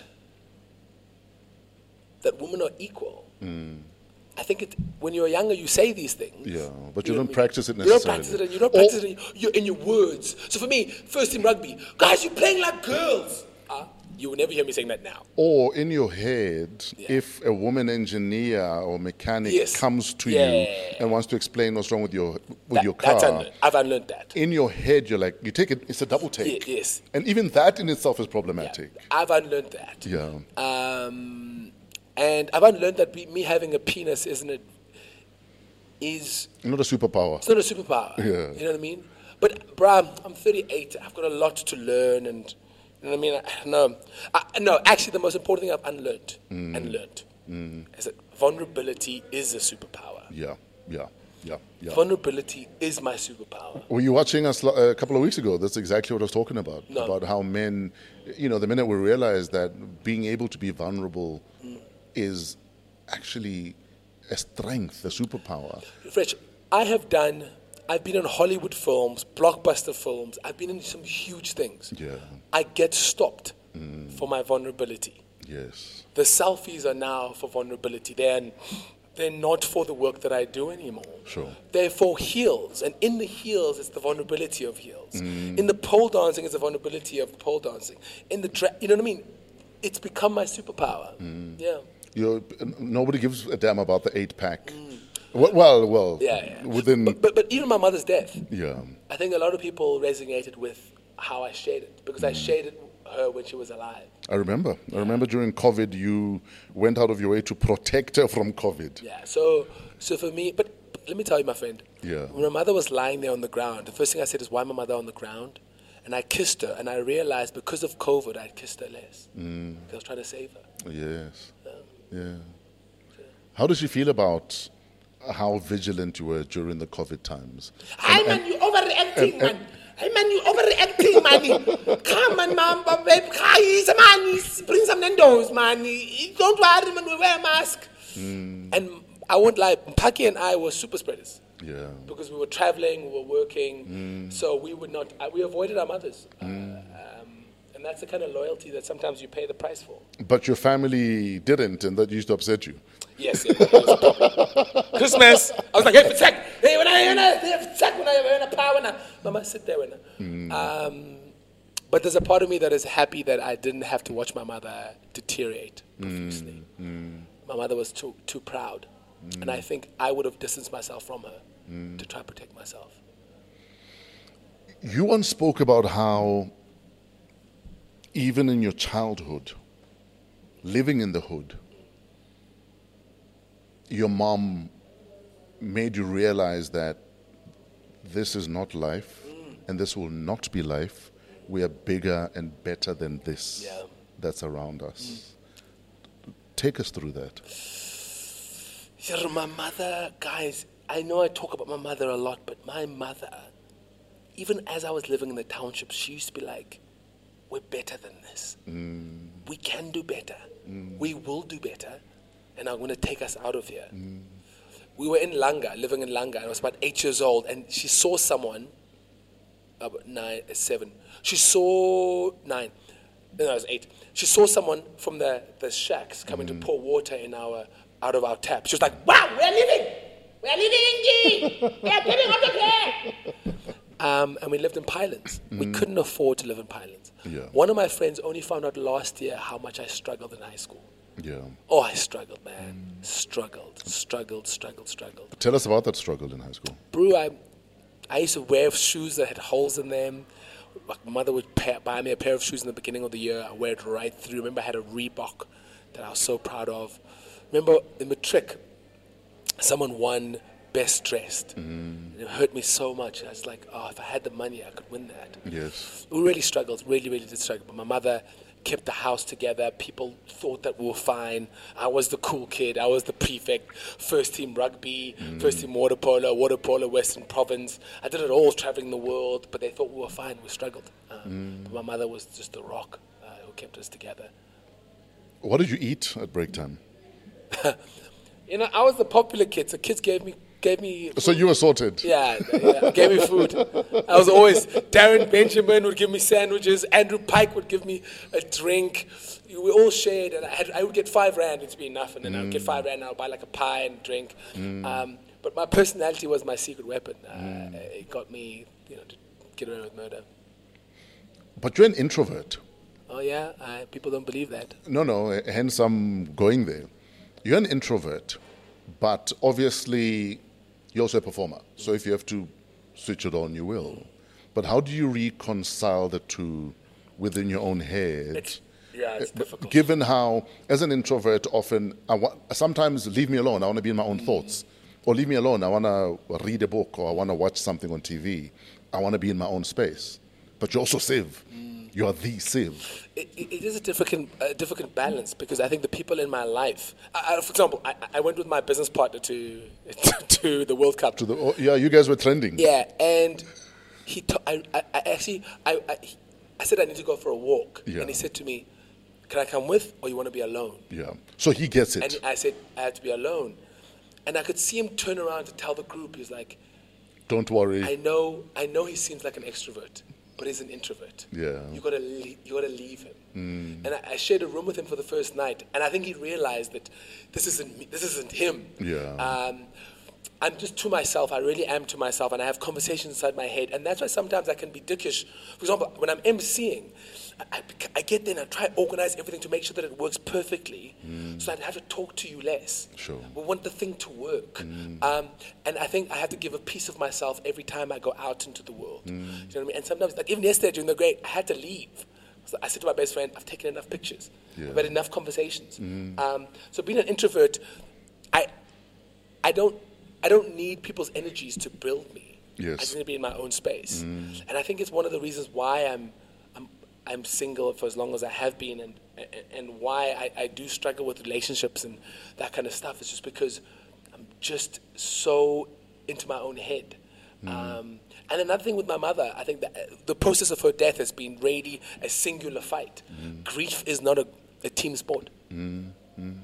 that women are equal. Mm. I think it, when you're younger, you say these things. Yeah, but you, you don't know practice it necessarily. necessarily. You don't practice it, and you don't practice or, it in your, in your words. So for me, first team rugby, guys, you're playing like girls. Uh, you will never hear me saying that now. Or in your head, yeah. if a woman engineer or mechanic yes. comes to yeah. you and wants to explain what's wrong with your with that, your car, that's unlearned. I've unlearned that. In your head, you're like, you take it, it's a double take. Yeah, yes. And even that in itself is problematic. Yeah. I've unlearned that. Yeah. Um, and I've unlearned that me having a penis isn't a, is... Not a superpower. It's not a superpower. Yeah. You know what I mean? But, bruh, I'm thirty-eight. I've got a lot to learn and... You know what I mean? I, no, I, no. Actually, the most important thing I've unlearned mm. and learned mm. is that vulnerability is a superpower. Yeah, yeah. Yeah, yeah. Vulnerability is my superpower. Were you watching us lo- a couple of weeks ago? That's exactly what I was talking about. No. About how men, you know, the minute we realize that being able to be vulnerable mm. is actually a strength, a superpower. Rich, I have done, I've been in Hollywood films, blockbuster films. I've been in some huge things. Yeah. I get stopped mm. for my vulnerability. Yes. The selfies are now for vulnerability. They're, they're not for the work that I do anymore. Sure. They're for heels. And in the heels, it's the vulnerability of heels. Mm. In the pole dancing, it's the vulnerability of pole dancing. In the dra- you know what I mean? It's become my superpower. Mm. Yeah. You're, nobody gives a damn about the eight pack. Mm. Well, well, well yeah, yeah. within. But, but, but even my mother's death. Yeah. I think a lot of people resonated with how I shaded because mm. I shaded her when she was alive. I remember. I remember during COVID, you went out of your way to protect her from COVID. Yeah. So, so for me, but, but let me tell you, my friend. Yeah. When my mother was lying there on the ground, the first thing I said is, "Why my mother on the ground?" And I kissed her, and I realized because of COVID, I'd kissed her less. Mm. I was trying to save her. Yes. Yeah. Yeah. How does she feel about how vigilant you were during the COVID times? Hi, and, man, and, you overreacting, and, man. Hey, man, you overreacting, man. Come on, man, babe. Man, bring some Nando's, man. Don't worry, man, we wear a mask. Mm. And I won't lie, Mpaki and I were super spreaders. Yeah. Because we were traveling, we were working, mm. so we would not, we avoided our mothers. Mm. Uh, um, and that's the kind of loyalty that sometimes you pay the price for. But your family didn't, and that used to upset you. Yes, yes. Christmas, I was like, hey, Fitzek, hey, when I, when I, hey, Fitzek, when I, when I, power, when I, Mama, sit there, when I. Mm. Um, but there's a part of me that is happy that I didn't have to watch my mother deteriorate profusely. Mm. Mm. My mother was too too proud, mm. and I think I would have distanced myself from her mm. to try to protect myself. You once spoke about how, even in your childhood, living in the hood, your mom made you realize that this is not life, mm. and this will not be life. We are bigger and better than this yeah. that's around us. Mm. Take us through that. Yeah, my mother, guys, I know I talk about my mother a lot, but my mother, even as I was living in the township, she used to be like, we're better than this. Mm. We can do better. Mm. We will do better. And I'm going to take us out of here. Mm. We were in Langa, living in Langa. I was about eight years old, and she saw someone, about nine, seven. She saw, nine, no, I was eight. She saw someone from the, the shacks coming mm. to pour water in our, out of our tap. She was like, wow, we're leaving. We're leaving, Ingi. We're getting out of here. Um, and we lived in Pinelands. Mm. We couldn't afford to live in Pinelands. Yeah. One of my friends only found out last year how much I struggled in high school. Yeah. Oh, I struggled, man. Mm. Struggled, struggled, struggled, struggled. Tell us about that struggle in high school. Bro, I, I used to wear shoes that had holes in them. My mother would pay, buy me a pair of shoes in the beginning of the year. I wear it right through. Remember, I had a Reebok that I was so proud of. Remember, in Matric, someone won Best Dressed. Mm. It hurt me so much. I was like, oh, if I had the money, I could win that. Yes. We really struggled, really, really did struggle. But my mother kept the house together. People thought that we were fine. I was the cool kid. I was the prefect. First team rugby, mm. first team water polo, water polo, Western Province. I did it all, traveling the world. But they thought we were fine. We struggled. Uh, mm. But my mother was just the rock uh, who kept us together. What did you eat at break time? You know, I was the popular kid. So kids gave me Gave me food. So you were sorted. Yeah, yeah, gave me food. I was always, Darren Benjamin would give me sandwiches, Andrew Pike would give me a drink. We all shared, and I, had, I would get five rand, it'd be enough, and then mm. I would get five rand, and I would buy like a pie and drink. Mm. Um, but my personality was my secret weapon. Uh, mm. It got me, you know, to get away with murder. But you're an introvert. Oh yeah, uh, people don't believe that. No, no, hence I'm going there. You're an introvert, but obviously you're also a performer. So if you have to switch it on, you will. But how do you reconcile the two within your own head? It's, yeah, it's difficult. Given how, as an introvert, often, I wa- sometimes leave me alone. I want to be in my own mm. thoughts. Or leave me alone. I want to read a book or I want to watch something on T V. I want to be in my own space. But you're also Siv. Mm. You are the Civ. It, it, it is a difficult, uh, difficult balance because I think the people in my life, I, I, for example, I, I went with my business partner to to the World Cup. To the, oh, yeah, you guys were trending. Yeah, and he, ta- I, I, I actually, I, I, he, I said I need to go for a walk, Yeah. and he said to me, "Can I come with, or you want to be alone?" Yeah. So he gets it. And I said I have to be alone, and I could see him turn around to tell the group. He was like, Don't worry. "I know, I know he seems like an extrovert, but he's an introvert. Yeah. You gotta, le- you gotta leave him." Mm. And I, I shared a room with him for the first night, and I think he realized that this isn't me, this isn't him. Yeah. Um, I'm just to myself. I really am to myself, and I have conversations inside my head, and that's why sometimes I can be dickish. For example, when I'm emceeing, I, I, I get there and I try to organize everything to make sure that it works perfectly, mm. so I'd have to talk to you less. Sure. We want the thing to work, Mm. um, and I think I have to give a piece of myself every time I go out into the world. Mm. You know what I mean? And sometimes, like even yesterday during the great, I had to leave. So I said to my best friend, "I've taken enough pictures. Yeah. I've had enough conversations." Mm. Um, so being an introvert, I, I don't, I don't need people's energies to build me. Yes. I just need to be in my own space, Mm. and I think it's one of the reasons why I'm, I'm, I'm single for as long as I have been, and and, and why I, I do struggle with relationships and that kind of stuff. It's just because I'm just so into my own head. Mm. Um, and another thing with my mother, I think that the process of her death has been really a singular fight. Mm. Grief is not a, a team sport. Mm. Mm.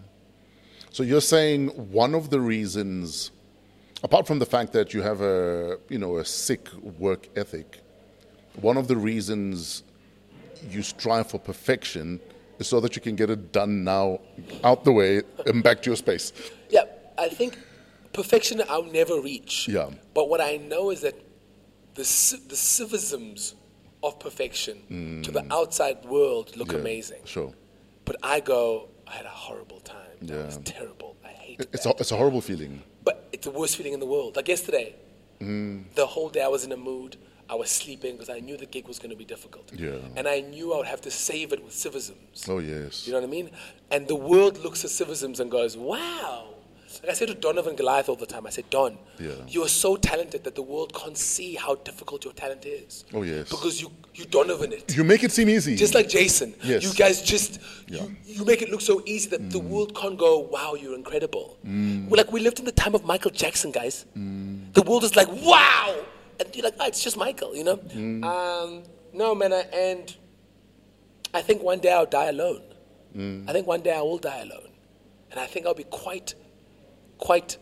So you're saying one of the reasons, apart from the fact that you have a, you know, a sick work ethic, one of the reasons you strive for perfection is so that you can get it done now, out the way, and back to your space. Yeah, I think perfection I'll never reach. Yeah. But what I know is that the ci- the civisms of perfection mm. to the outside world look Yeah, amazing. Sure. But I go, I had a horrible time. That Yeah. was terrible. I hate It's that. a, it's a horrible feeling. But it's the worst feeling in the world. Like yesterday, Mm. the whole day I was in a mood. I was sleeping because I knew the gig was going to be difficult. Yeah. And I knew I would have to save it with civisms. Oh, yes. You know what I mean? And the world looks at civisms and goes, wow. Like I said to Donovan Goliath all the time, I said, Don, Yeah. you are so talented that the world can't see how difficult your talent is. Oh, yes. Because you, you Donovan it. You make it seem easy. Just like Jason. Yes. You guys just, Yeah. you, you make it look so easy that Mm. the world can't go, wow, you're incredible. Mm. We're like, we lived in the time of Michael Jackson, guys. Mm. The world is like, wow. And you're like, oh, it's just Michael, you know? Mm. Um, no, man, I, and I think one day I'll die alone. Mm. I think one day I will die alone. And I think I'll be quite, quite,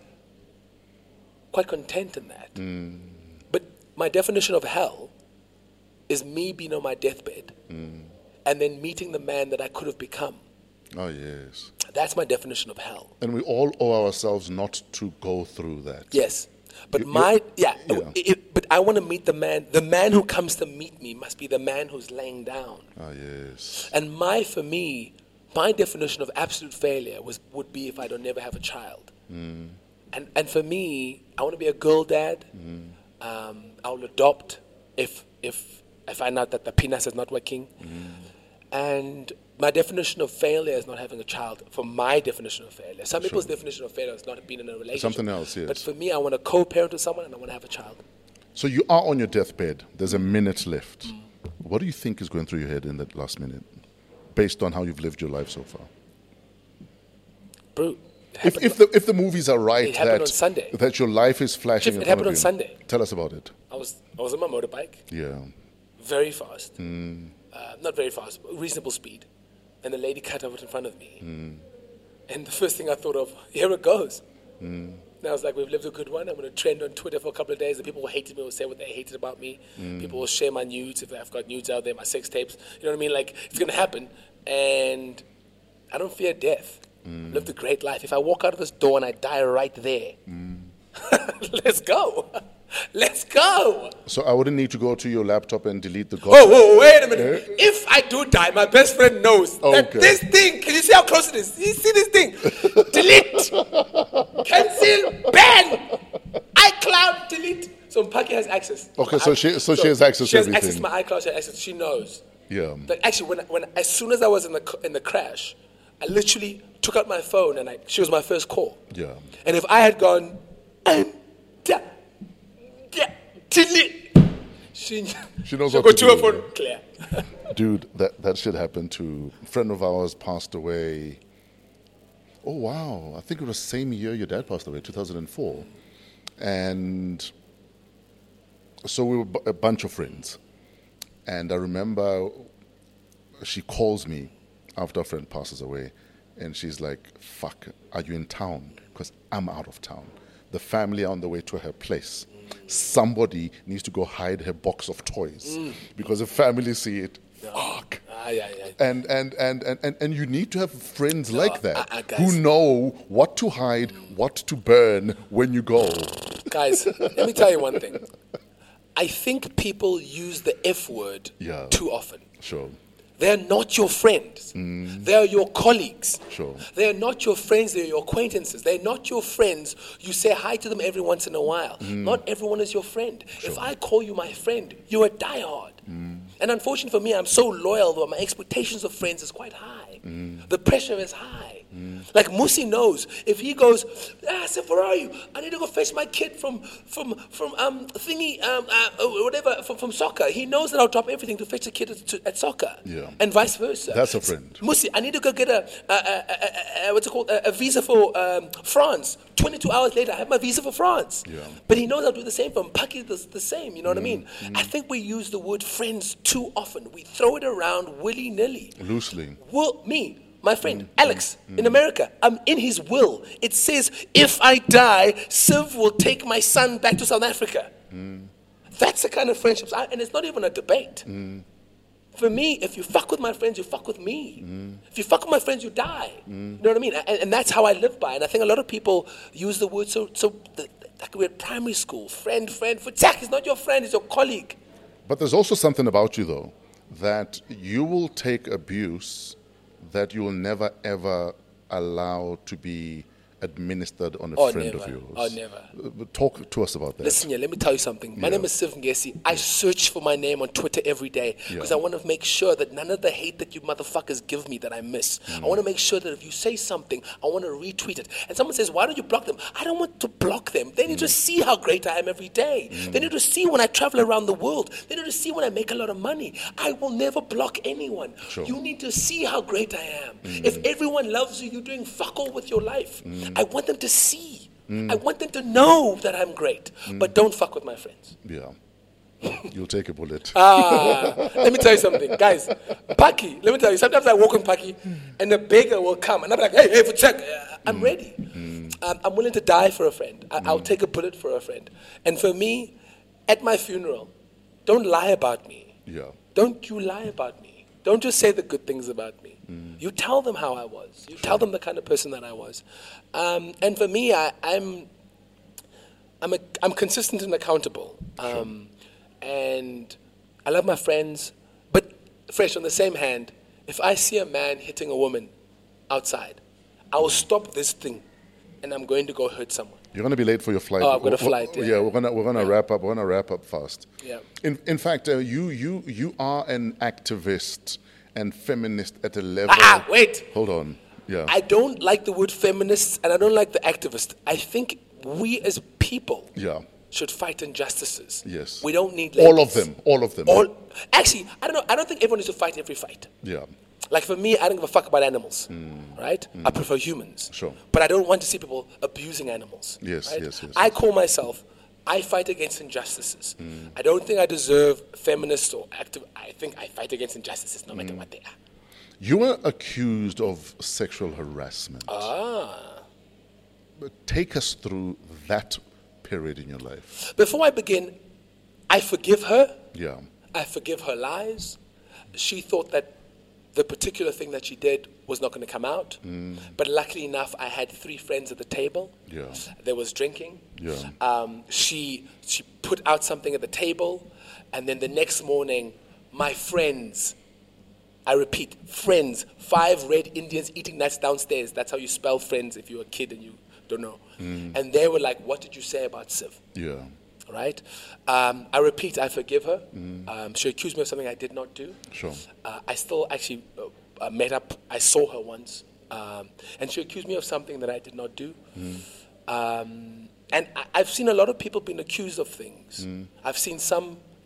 quite content in that. Mm. But my definition of hell is me being on my deathbed Mm. and then meeting the man that I could have become. Oh, yes. That's my definition of hell. And we all owe ourselves not to go through that. Yes. But You- my, yeah, yeah. It, but I want to meet the man. The man who comes to meet me must be the man who's laying down. Ah, yes. And my, for me, my definition of absolute failure was would be if I don't never have a child. Mm. And and for me, I want to be a girl dad. Mm. Um, I'll adopt if if I find out that the penis is not working. Mm. And my definition of failure is not having a child. For my definition of failure, some people's Sure. definition of failure is not being in a relationship. Something else, yes. But for me, I want to co-parent with someone and I want to have a child. So you are on your deathbed. There's a minute left. What do you think is going through your head in that last minute, based on how you've lived your life so far? Bro, If, if the if the movies are right It happened that on Sunday. that your life is flashing, Jeff, in it front happened of on you. Sunday. Tell us about it. I was I was on my motorbike, Yeah. very fast, Mm. uh, not very fast, but reasonable speed, and the lady cut over in front of me. Mm. And the first thing I thought of, here it goes. Mm. And I was like, we've lived a good one. I'm going to trend on Twitter for a couple of days, and people will hate me, will say what they hated about me. Mm. People will share my nudes if I've got nudes out there, my sex tapes. You know what I mean? Like, it's going to happen. And I don't fear death. Mm. Lived a great life. If I walk out of this door and I die right there, Mm. let's go. Let's go. So I wouldn't need to go to your laptop and delete the Whoa, gossip. whoa, wait a minute. If I do die, my best friend knows that Okay. this thing, can you see how close it is? You see this thing? Delete, cancel, ban, iCloud, delete. So Mpaki has access. Okay, so she- so she has access She to has access everything. to my iCloud. She has access. She knows. Yeah. Like actually, when when as soon as I was in the co- in the crash, I literally took out my phone and I, she was my first call. Yeah. And if I had gone, um, da, da, delete, She, She knows she'll what go to to do. her phone, clear. Dude, that, that shit happened to a friend of ours passed away. Oh, wow. I think it was the same year your dad passed away, two thousand four. And so we were bu- a bunch of friends. And I remember she calls me after a friend passes away. And she's like, fuck, are you in town? Because I'm out of town. The family are on the way to her place. Somebody needs to go hide her box of toys. Mm. Because if family see it, fuck. Ah, yeah, yeah. And, and, and, and, and, and you need to have friends like that uh, uh, guys. who know what to hide, what to burn when you go. Guys, let me tell you one thing. I think people use the F word Yeah. too often. Sure. They're not your friends. They're your colleagues. Sure. They're not your friends. They're your acquaintances. They're not your friends. You say hi to them every once in a while. Not everyone is your friend. If I call you my friend, you're a diehard. And unfortunately for me, I'm so loyal, though my expectations of friends is quite high. The pressure is high. Like Musi knows, if he goes, ah, so where are you? I need to go fetch my kid from from from um thingy um uh, whatever from, from soccer. He knows that I'll drop everything to fetch the kid at, to, at soccer. Yeah. And vice versa. That's a friend. Musi, I need to go get a, a, a, a, a what's it called a, a visa for um, France. twenty-two hours later, I have my visa for France. Yeah. But he knows I'll do the same for him. Paki does the same. You know what I mean? I think we use the word friends too often. We throw it around willy nilly. Loosely. Well, me, my friend, Alex, in America, I'm in his will. It says, if I die, Siv will take my son back to South Africa. That's the kind of friendships, I, and it's not even a debate. For me, if you fuck with my friends, you fuck with me. If you fuck with my friends, you die. You know what I mean? And, and that's how I live by. And I think a lot of people use the word so, so the, like we're at primary school. Friend, friend, friend. Zach is not your friend, he's your colleague. But there's also something about you, though, that you will take abuse that you will never, ever allow to be administered on a Oh, friend never. of yours. Oh, never. Uh, Talk to us about that. Listen here, let me tell you something. My Yeah. name is Siv Ngesi. I search for my name on Twitter every day because Yeah. I want to make sure that none of the hate that you motherfuckers give me that I miss. I want to make sure that if you say something, I want to retweet it. And someone says, why don't you block them? I don't want to block them. They need to see how great I am every day. They need to see when I travel around the world. They need to see when I make a lot of money. I will never block anyone. Sure. You need to see how great I am. If everyone loves you, you're doing fuck all with your life. I want them to see. I want them to know that I'm great. But don't fuck with my friends. Yeah. You'll take a bullet. Ah, let me tell you something, guys. Paki, let me tell you. Sometimes I walk in Paki, and the beggar will come, and I'm like, "Hey, hey, for check." Uh, I'm ready. Um, I'm willing to die for a friend. I, I'll take a bullet for a friend. And for me, at my funeral, don't lie about me. Yeah. Don't you lie about me. Don't just say the good things about me. You tell them how I was. You tell them the kind of person that I was. Um, and for me, I, I'm, I'm, a, I'm consistent and accountable. Um, and I love my friends. But, fresh on the same hand, if I see a man hitting a woman outside, I will stop this thing and I'm going to go hurt someone. You're going to be late for your flight. Oh, I've got a W- w- flight, yeah. we're going to we're going to wrap up. We're going to wrap up fast. Yeah. In in fact, uh, you you you are an activist and feminist at a level. Ah, wait. Hold on. Yeah. I don't like the word feminists and I don't like the activist. I think we as people yeah. should fight injustices. Yes. We don't need All labels. of them. All of them. All, actually, I don't know. I don't think everyone needs to fight every fight. Yeah. Like for me, I don't give a fuck about animals, right? I prefer humans. Sure. But I don't want to see people abusing animals. Yes, right? yes, yes, I yes. call myself, I fight against injustices. I don't think I deserve feminist or active. I think I fight against injustices no matter what they are. You were accused of sexual harassment. Ah. But take us through that period in your life. Before I begin, I forgive her. Yeah. I forgive her lies. She thought that the particular thing that she did was not going to come out. But luckily enough, I had three friends at the table. Yeah. There was drinking. Yeah. Um, she she put out something at the table, and then the next morning, my friends, I repeat, friends, five red Indians eating nuts downstairs. That's how you spell friends if you're a kid and you don't know. And they were like, "What did you say about Siv?" Yeah. Right? Um, I repeat, I forgive her. Um, she accused me of something I did not do. Sure. Uh, I still actually uh, uh, met up. I saw her once. Um, and she accused me of something that I did not do. Um, and I, I've seen a lot of people being accused of things. I've seen some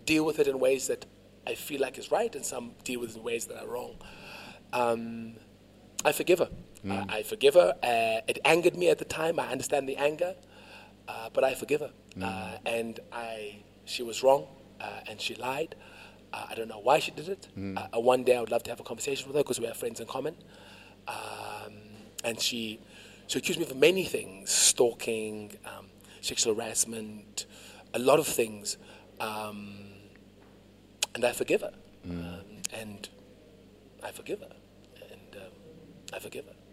deal with it in ways that I feel like is right, and some deal with it in ways that are wrong. Um, I forgive her. Mm. Uh, I forgive her. Uh, it angered me at the time. I understand the anger, uh, but I forgive her. Mm. Uh, and I, she was wrong, uh, and she lied. Uh, I don't know why she did it. Mm. Uh, one day I would love to have a conversation with her because we have friends in common. Um, and she, she accused me of many things: stalking, um, sexual harassment, a lot of things. Um, and I forgive her. Mm. Um, and I forgive her. And um, I forgive her.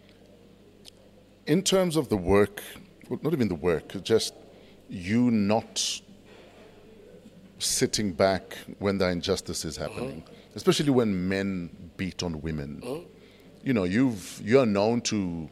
In terms of the work, well, not even the work, just you not sitting back when the injustice is happening, mm-hmm. especially when men beat on women. Mm-hmm. You know, you've you're known to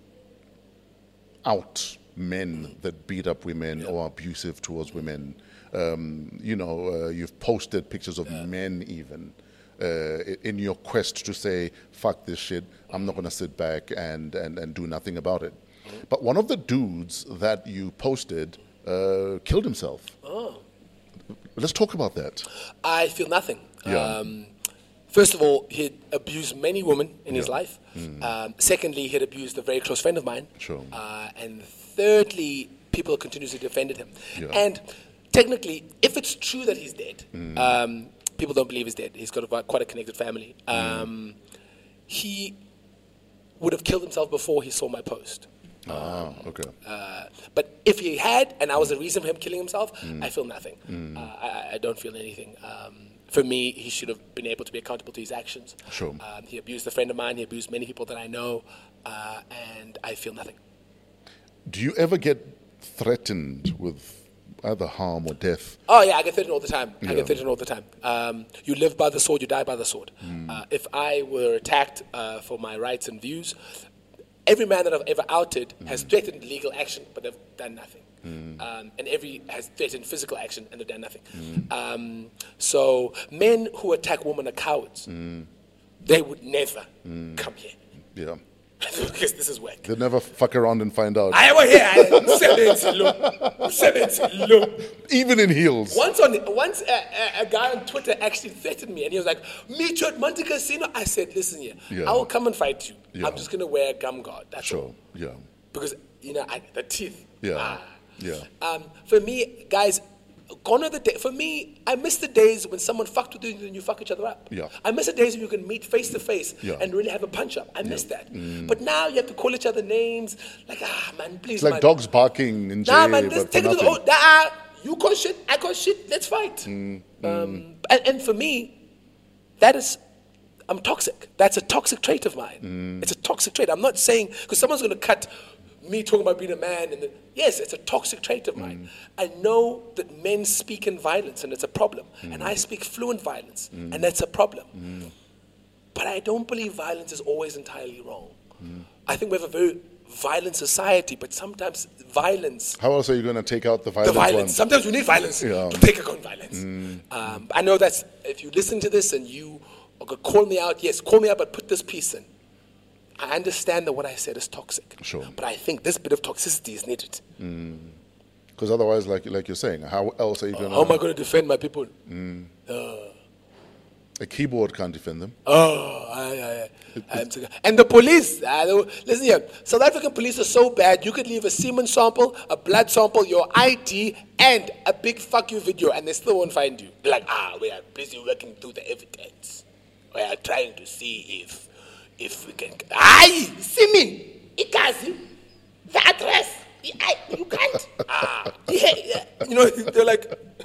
out men mm-hmm. that beat up women yeah. or are abusive towards women. Um, you know, uh, you've posted pictures of yeah. men even uh, in your quest to say, fuck this shit, I'm not going to sit back and, and, and do nothing about it. Mm-hmm. But one of the dudes that you posted uh, killed himself. Oh. Let's talk about that. I feel nothing. Yeah. Um, first of all, he had abused many women in yeah. his life. Mm. Um, secondly, he had abused a very close friend of mine. Sure. Uh, and thirdly, people continuously defended him. Yeah. And technically, if it's true that he's dead, mm. um, people don't believe he's dead. He's got a, quite a connected family. Um, mm. He would have killed himself before he saw my post. Ah, okay. Uh, but if he had, and I was the reason for him killing himself, mm. I feel nothing. Mm. Uh, I, I don't feel anything. Um, for me, he should have been able to be accountable to his actions. Sure. Um, he abused a friend of mine. He abused many people that I know, uh, and I feel nothing. Do you ever get threatened with either harm or death? Oh, yeah, I get threatened all the time. Yeah. I get threatened all the time. Um, you live by the sword, you die by the sword. Mm. Uh, if I were attacked uh, for my rights and views, every man that I've ever outed mm. has threatened legal action, but they've done nothing. Mm. Um, and every has threatened physical action, and they've done nothing. Mm. Um, so men who attack women are cowards. Mm. They would never mm. come here. Yeah. Because this is work. They'll never fuck around and find out. I was here. Seven low. Even in heels. Once on once a, a, a guy on Twitter actually threatened me, and he was like, "Meet you at Monte Casino." I said, "Listen here, yeah. I will come and fight you. Yeah. I'm just gonna wear a gum guard. That's sure. all." Yeah. Because you know I, the teeth. Yeah. Ah. Yeah. Um, for me, guys. Gone are the day. For me, I miss the days when someone fucked with you and you fuck each other up. Yeah. I miss the days when you can meet face to face Yeah. and really have a punch up. I miss Yeah. that. Mm. But now you have to call each other names. Like, ah, man, please, It's like man. dogs barking in jail. Nah, man, let's but take for it to the nothing. old. Nah, you call shit, I call shit. Let's fight. Mm. Um, Mm. and, and for me, that is, I'm toxic. That's a toxic trait of mine. Mm. It's a toxic trait. I'm not saying because someone's going to cut me talking about being a man, and the, yes, it's a toxic trait of mine. Mm. I know that men speak in violence, and it's a problem. Mm. And I speak fluent violence, mm. and that's a problem. Mm. But I don't believe violence is always entirely wrong. Mm. I think we have a very violent society, but sometimes violence... How else are you going to take out the violence? The violence. Ones? Sometimes we need violence Yeah. to take on violence. Mm. Um, I know that's... If you listen to this and you are going to call me out, yes, call me out, but put this piece in. I understand that what I said is toxic. Sure. But I think this bit of toxicity is needed. Because mm. otherwise, like like you're saying, how else are you going to... How am I going to defend my people? Mm. Uh, A keyboard can't defend them. Oh, I, I, I, and the police, uh, listen here, South African police are so bad, you could leave a semen sample, a blood sample, your I D, and a big fuck you video, and they still won't find you. They're like, ah, we are busy working through the evidence. We are trying to see if if we can... Aye, semen, ikazi, the address, I, you can't. Ah, yeah, yeah. You know, they're like...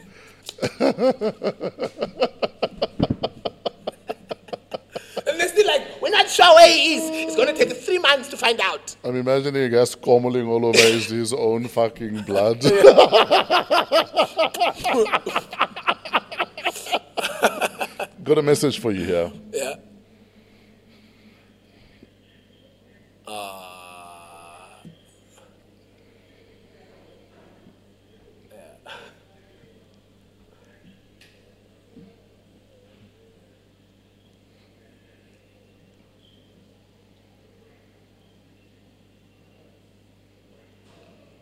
And they're still like, we're not sure where he is. It's going to take three months to find out. I'm imagining a guy squabbling all over his, his own fucking blood. Got a message for you here. Yeah. Uh, yeah.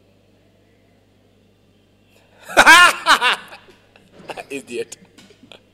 Idiot.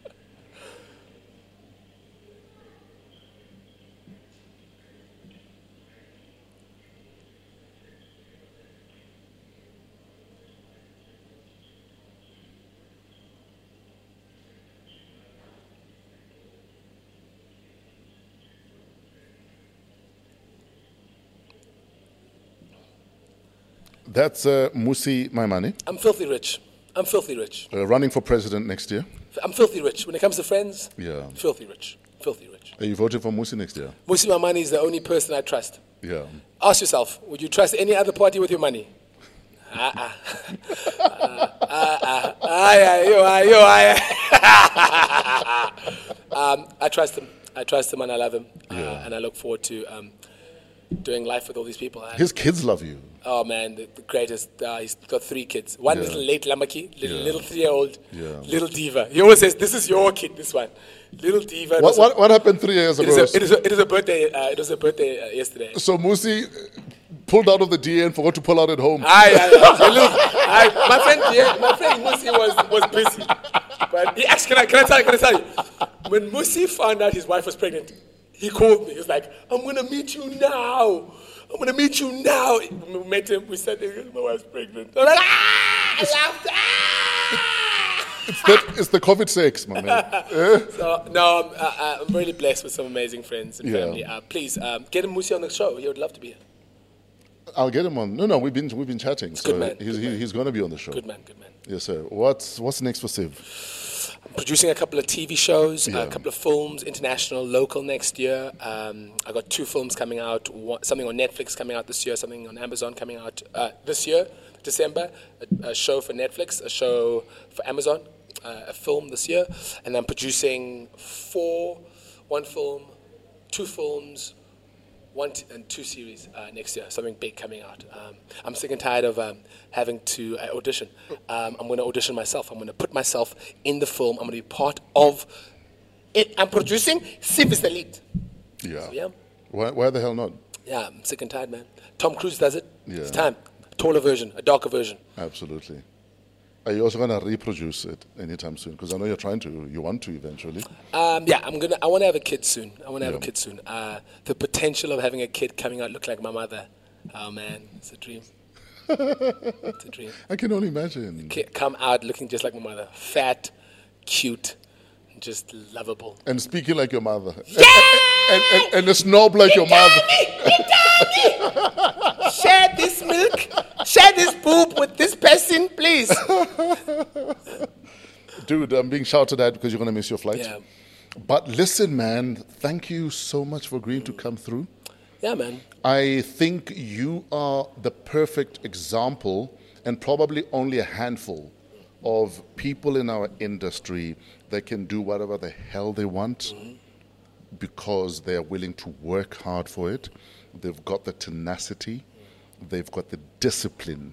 That's uh, Mmusi Maimane, I'm filthy rich. I'm filthy rich. uh, running for president next year. I'm filthy rich. When it comes to friends, Yeah. filthy rich. Filthy rich. Are you voting for Mmusi next year? Mmusi Maimane is the only person I trust. Yeah. Ask yourself, would you trust any other party with your money? Ah, ah. Ah, ah, ah. Ah, yeah, yo, ah, yo, ah, yeah. um, I trust him. I trust him and I love him. Uh, Yeah. and I look forward to um, doing life with all these people. I- His kids love you. Oh man, the, the greatest. Uh, he's got three kids. One Yeah. is late Lamaki, little, Yeah. little three-year-old, Yeah. little diva. He always says, "This is your kid." This one, little diva. It What, was a- what, what happened three years It ago? is a, it is a, it is a birthday. Uh, it was a birthday uh, yesterday. So Musi pulled out of the D A and forgot to pull out at home. Aye, aye, aye. Look, aye, my friend, yeah, my friend Musi was was busy, but he actually can I, can I tell you? Can I tell you? When Musi found out his wife was pregnant, he called me. He was like, "I'm gonna meet you now. I'm gonna meet you now." We met him. We said, "My wife's pregnant." I'm like, ah! I laughed. Ah! It's, the, it's the COVID sex, my man. So, no, I'm, uh, I'm really blessed with some amazing friends and Yeah. family. Uh, please um, get him Musi on the show. He would love to be here. I'll get him on. No, no, we've been we've been chatting. So good man, he's good he, man. he's going to be on the show. Good man, good man. Yes, sir. What's what's next for Siv? Producing a couple of T V shows, Yeah. a couple of films, international, local next year. Um, I got two films coming out, one, something on Netflix coming out this year, something on Amazon coming out uh, this year, December, a, a show for Netflix, a show for Amazon, uh, a film this year. And I'm producing four, one film, two films, one t- and two series uh, next year, something big coming out. Um, I'm sick and tired of um, having to uh, audition. Um, I'm going to audition myself. I'm going to put myself in the film. I'm going to be part of it. I'm producing. Siv is the lead. Yeah. So, yeah. Why, why the hell not? Yeah, I'm sick and tired, man. Tom Cruise does it. It's Yeah. time. A taller version, a darker version. Absolutely. Are you also going to reproduce it anytime soon? Because I know you're trying to. You want to eventually. Um, yeah, I'm gonna. I want to have a kid soon. I want to have Yeah. a kid soon. Uh, the potential of having a kid coming out look like my mother. Oh man, it's a dream. It's a dream. I can only imagine. Ki- come out looking just like my mother. Fat, cute, and just lovable. And speaking like your mother. Yeah! And, and, and a snob like your mother. Share this milk. Share this poop with this person, please. Dude, I'm being shouted at because you're going to miss your flight. Yeah. But listen, man, thank you so much for agreeing to come through. Yeah, man. I think you are the perfect example, and probably only a handful of people in our industry that can do whatever the hell they want because they are willing to work hard for it. They've got the tenacity, they've got the discipline,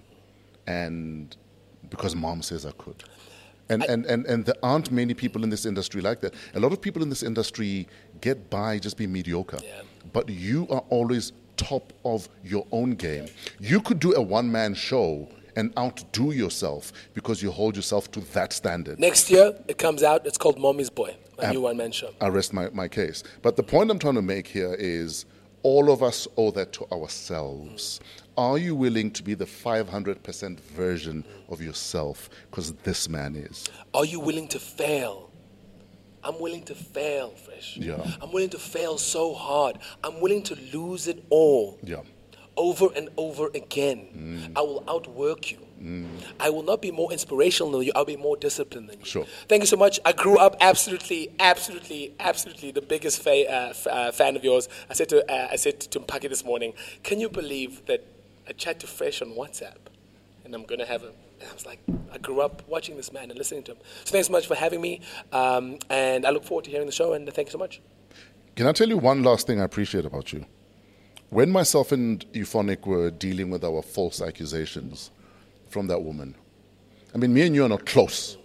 and because mom says I could. And, and, and, and there aren't many people in this industry like that. A lot of people in this industry get by just being mediocre. Yeah. But you are always top of your own game. You could do a one-man show and outdo yourself because you hold yourself to that standard. Next year, it comes out. It's called Mommy's Boy, my Um, new one-man show. I rest my, my case. But the point I'm trying to make here is all of us owe that to ourselves. Are you willing to be the five hundred percent version of yourself? Because this man is. Are you willing to fail? I'm willing to fail, Fresh. Yeah. I'm willing to fail so hard. I'm willing to lose it all. Yeah. Over and over again. I will outwork you. I will not be more inspirational than you. I'll be more disciplined than you. Sure. Thank you so much. I grew up absolutely, absolutely, absolutely the biggest fa- uh, f- uh, fan of yours. I said to uh, I said to Mpaki this morning, can you believe that I chat to Fresh on WhatsApp, and I'm gonna have a. And I was like, I grew up watching this man and listening to him. So thanks so much for having me, um, and I look forward to hearing the show. And thank you so much. Can I tell you one last thing I appreciate about you? When myself and Euphonic were dealing with our false accusations from that woman, I mean, me and you are not close,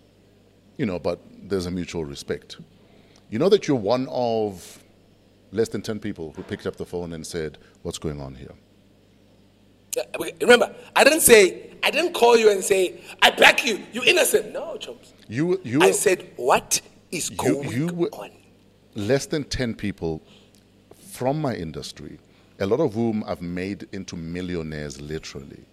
you know, but there's a mutual respect. You know that you're one of less than ten people who picked up the phone and said, what's going on here? Yeah, okay, remember, I didn't say, I didn't call you and say, I back you. You innocent. No, chumps. You, you, I were- said, what is you, going you were on? less than ten people from my industry, a lot of whom I've made into millionaires, literally.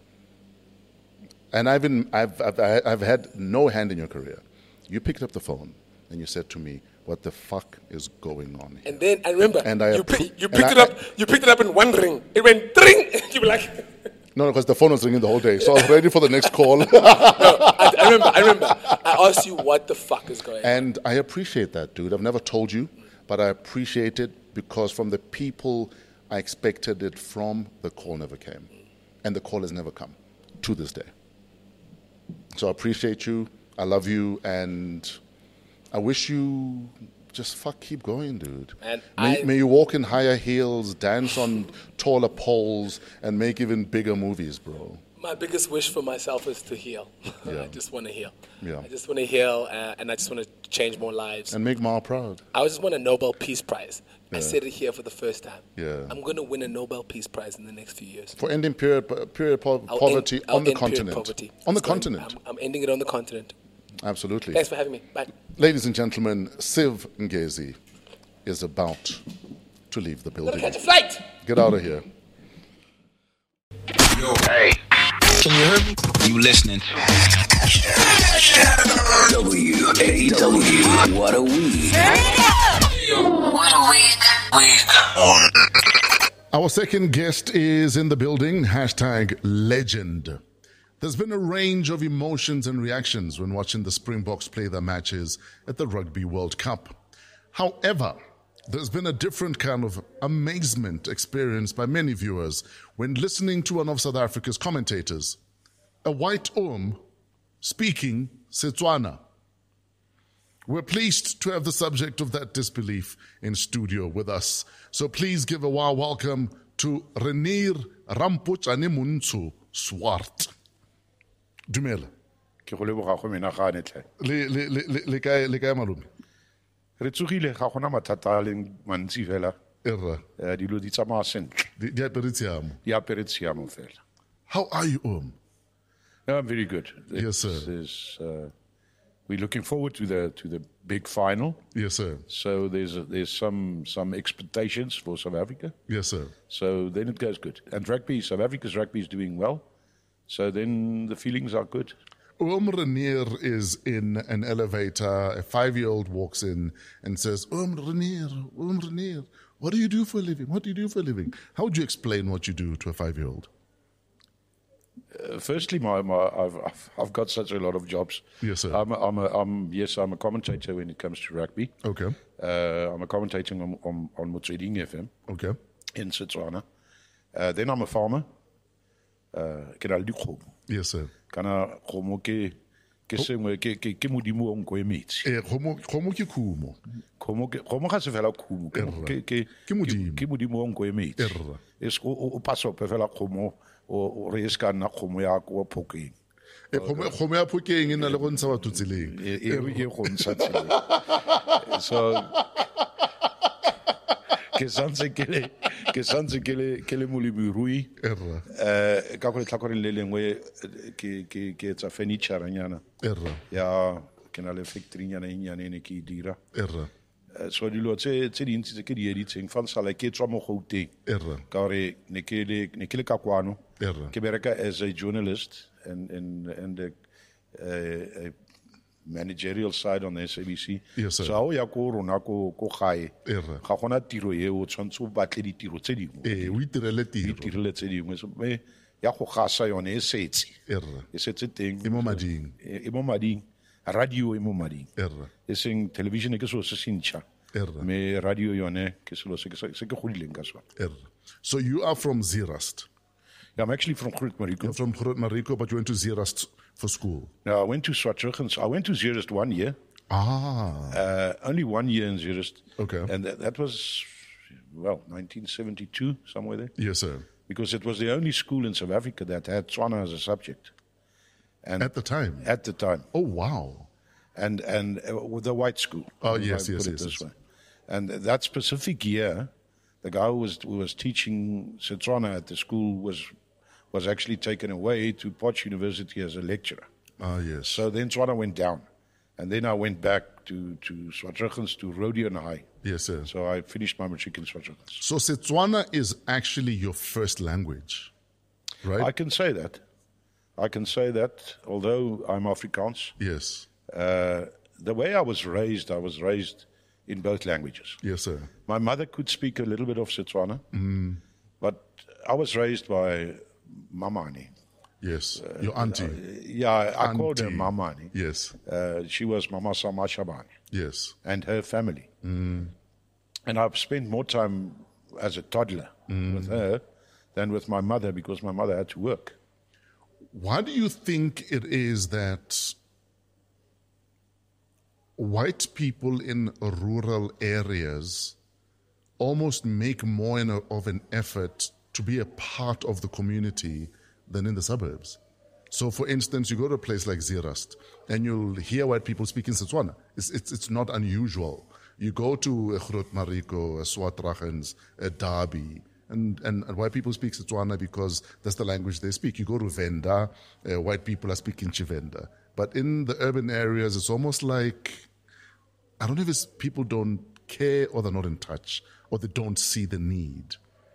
And I've, been, I've, I've, I've had no hand in your career. You picked up the phone and you said to me, what the fuck is going on here? And then I remember And I you, appro- pi- you and picked I- it up. You picked it up in one ring. It went dring. You were like, No, because the phone was ringing the whole day, so I was ready for the next call. no, I, I remember. I remember. I asked you what the fuck is going on. And I appreciate that, dude. I've never told you, but I appreciate it because from the people I expected it from, the call never came. And the call has never come to this day. So I appreciate you. I love you. And I wish you just fuck keep going, dude. And may, I, may you walk in higher heels, dance on taller poles, and make even bigger movies, bro. My biggest wish for myself is to heal. Yeah. I just want to heal. Yeah. I just want to heal, uh, and I just want to change more lives. And make Ma proud. I just want a Nobel Peace Prize. I Yeah. said it here for the first time. Yeah. I'm going to win a Nobel Peace Prize in the next few years. For ending period, period po- I'll poverty end, I'll on the end period continent. Poverty. On the It's going- continent. I'm, I'm ending it on the continent. Absolutely. Thanks for having me. Bye. Ladies and gentlemen, Siv Ngezi is about to leave the I'm going to building. catch a flight. Get out of here. Yo, hey, can you hear me? You listening? W A W. What a week. What a week. Week. Our second guest is in the building. Hashtag legend. There's been a range of emotions and reactions when watching the Springboks play their matches at the Rugby World Cup. However, there's been a different kind of amazement experienced by many viewers when listening to one of South Africa's commentators, a white Oom speaking Setswana. We're pleased to have the subject of that disbelief in studio with us. So please give a warm welcome to Renier Rampochanemuntsu Swart. Dumela. Ke go leboga go menagane tle. Le le le le le kae le kae malome? Re tsogile ga gona mathata a leng mantsi fela. Erra. Eh dilo di tsamaya sentle. Di di aperetsiamo. Di apere tshiamo fela. How are you, Oom? Yeah, very good. Yes, sir. This is, uh, we're looking forward to the to the big final. Yes, sir. So there's there's some some expectations for South Africa. Yes, sir. So then it goes good. And rugby, South Africa's rugby is doing well. So then the feelings are good. Oom Renier is in an elevator. A five-year-old walks in and says, Oom Renier, Oom Renier, what do you do for a living? What do you do for a living? How would you explain what you do to a five-year-old? Uh, firstly, my, my I've, I've I've got such a lot of jobs. Yes, sir. I'm a, I'm a, I'm yes, I'm a commentator when it comes to rugby. Okay. Uh, I'm a commentating on on, on Motsweding F M Okay. in Setswana. Uh, then I'm a farmer. Uh, ke na le dikgomo. Yes, sir. Kana kgomo ke ke sengwe ke ke ke modimo o nko emetsi. Eh, kgomo kgomo ke khumo. Kgomo ke kgomo ga se fela khumo ke Erra. ke ke Ke modimo. ke modimo o nko emetsi. Erra. Es o o paso pe fela kgomo o re ska nna kgomo ya ko phokeng. Eh, kgomo kgomo ya phokeng e na le go ntsha batho tseleng. E e e go ntsha tsela. So ke santse ke le ke santse ke le ke le molemirui. Erra. Eh ka go tlhakoreng le lengwe ke ke ke tsa furniture nyana. Erra. Ya ke na le factory nyana e nyane ne ke e dira. Erra. Eh, so dilo tse tse dintsi tse ke di editseng fa nsala ke tswa mo Gauteng. Erra. Ka gore ne ke le ne ke le ka kwano. Erra. Ke bereka as a journalist and and and the uh, a managerial side on the S A B C. Yes, sir. So ha o ya ko rona ko ko gae. Erra. Ga gona tiro e o tshwantse o batle ditiro tse dingwe. Eh, o itirele tiro. Ditirele tse dingwe so me ya go gasa yone e setse. Erra. E setse teng. E mo mading. E e mo mading. Radio e mo mading. Erra. E seng television e ke so se sintšha. Erra. Me radio yone ke selo se ke se ke godileng ka sona. Erra. So you are from Zeerust. Yeah, I'm actually from Groot Mariko. You're from Groot Mariko, but you went to Zeerust for school. Now I went to Swartrugens. I went to Zeerust one year. Ah. Uh, only one year in Zeerust. Okay. And that, that was, well, nineteen seventy-two, somewhere there. Yes, sir. Because it was the only school in South Africa that had Tswana as a subject. And At the time. at the time. Oh, wow. And and uh, with the white school. Oh, if yes, I yes, put it yes, this yes. way. And that specific year, the guy who was who was teaching Setswana at the school was was actually taken away to Potch University as a lecturer. Ah, yes. So then Tswana went down. And then I went back to, to Swartrugens, to Rodion High. Yes, sir. So I finished my matric in Swartrugens. So Setswana is actually your first language, right? I can say that. I can say that, although I'm Afrikaans. Yes. Uh, the way I was raised, I was raised in both languages. Yes, sir. My mother could speak a little bit of Setswana, Mm. but I was raised by Mamani. Yes, your auntie. Uh, yeah, I auntie. called her Mamani. Yes. Uh, she was Mama Samashabani. Yes. And her family. Mm. And I've spent more time as a toddler mm. with her than with my mother because my mother had to work. Why do you think it is that white people in rural areas almost make more of an effort to be a part of the community than in the suburbs? So, for instance, you go to a place like Zeerust and you'll hear white people speaking Setswana. It's, it's, it's not unusual. You go to Groote Mariko, Swartraggens, Derby, and, and, and white people speak Setswana because that's the language they speak. You go to Venda, uh, white people are speaking Tshivenda. But in the urban areas, it's almost like, I don't know if it's people don't care or they're not in touch or they don't see the need.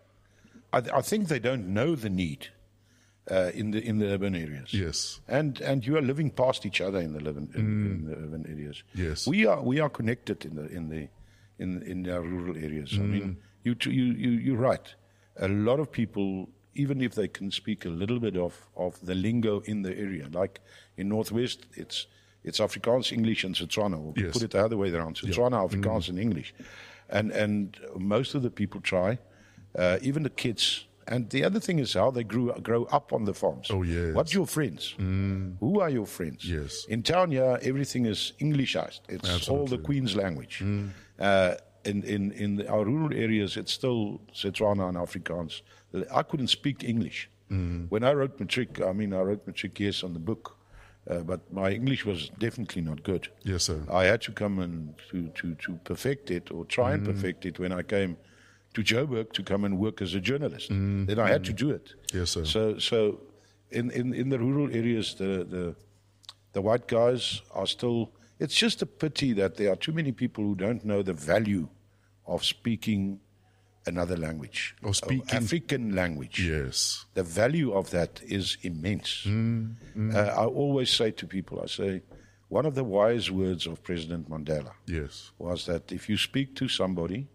I, I think they don't know the need. Uh, in the in the urban areas, yes, and and you are living past each other in the living, in, mm. in the urban areas. Yes, we are we are connected in the in the in in our rural areas. Mm. I mean, you you you you're right. A lot of people, even if they can speak a little bit of, of the lingo in the area, like in Northwest, it's it's Afrikaans, English, and Setswana. Or yes. Put it the other way around: Setswana, yeah. Afrikaans, mm. and English. And and most of the people try, uh, even the kids. And the other thing is how they grew grow up on the farms. Oh, yes. What's your friends? Mm. Who are your friends? Yes. In town here, everything is Englishized. It's Absolutely. all the Queen's language. Mm. Uh, in in, in the, our rural areas, it's still Setswana and Afrikaans. I couldn't speak English. Mm. When I wrote matric, I mean, I wrote matric, yes, on the book. Uh, but my English was definitely not good. Yes, sir. I had to come and to, to, to perfect it or try mm. and perfect it when I came to Joburg to come and work as a journalist. Mm, then I had mm. to do it. Yes, sir. So, so in, in, in the rural areas, the, the the white guys are still. It's just a pity that there are too many people who don't know the value of speaking another language, or speaking African language. Yes, the value of that is immense. Mm, mm. Uh, I always say to people, I say, one of the wise words of President Mandela, yes, was that if you speak to somebody.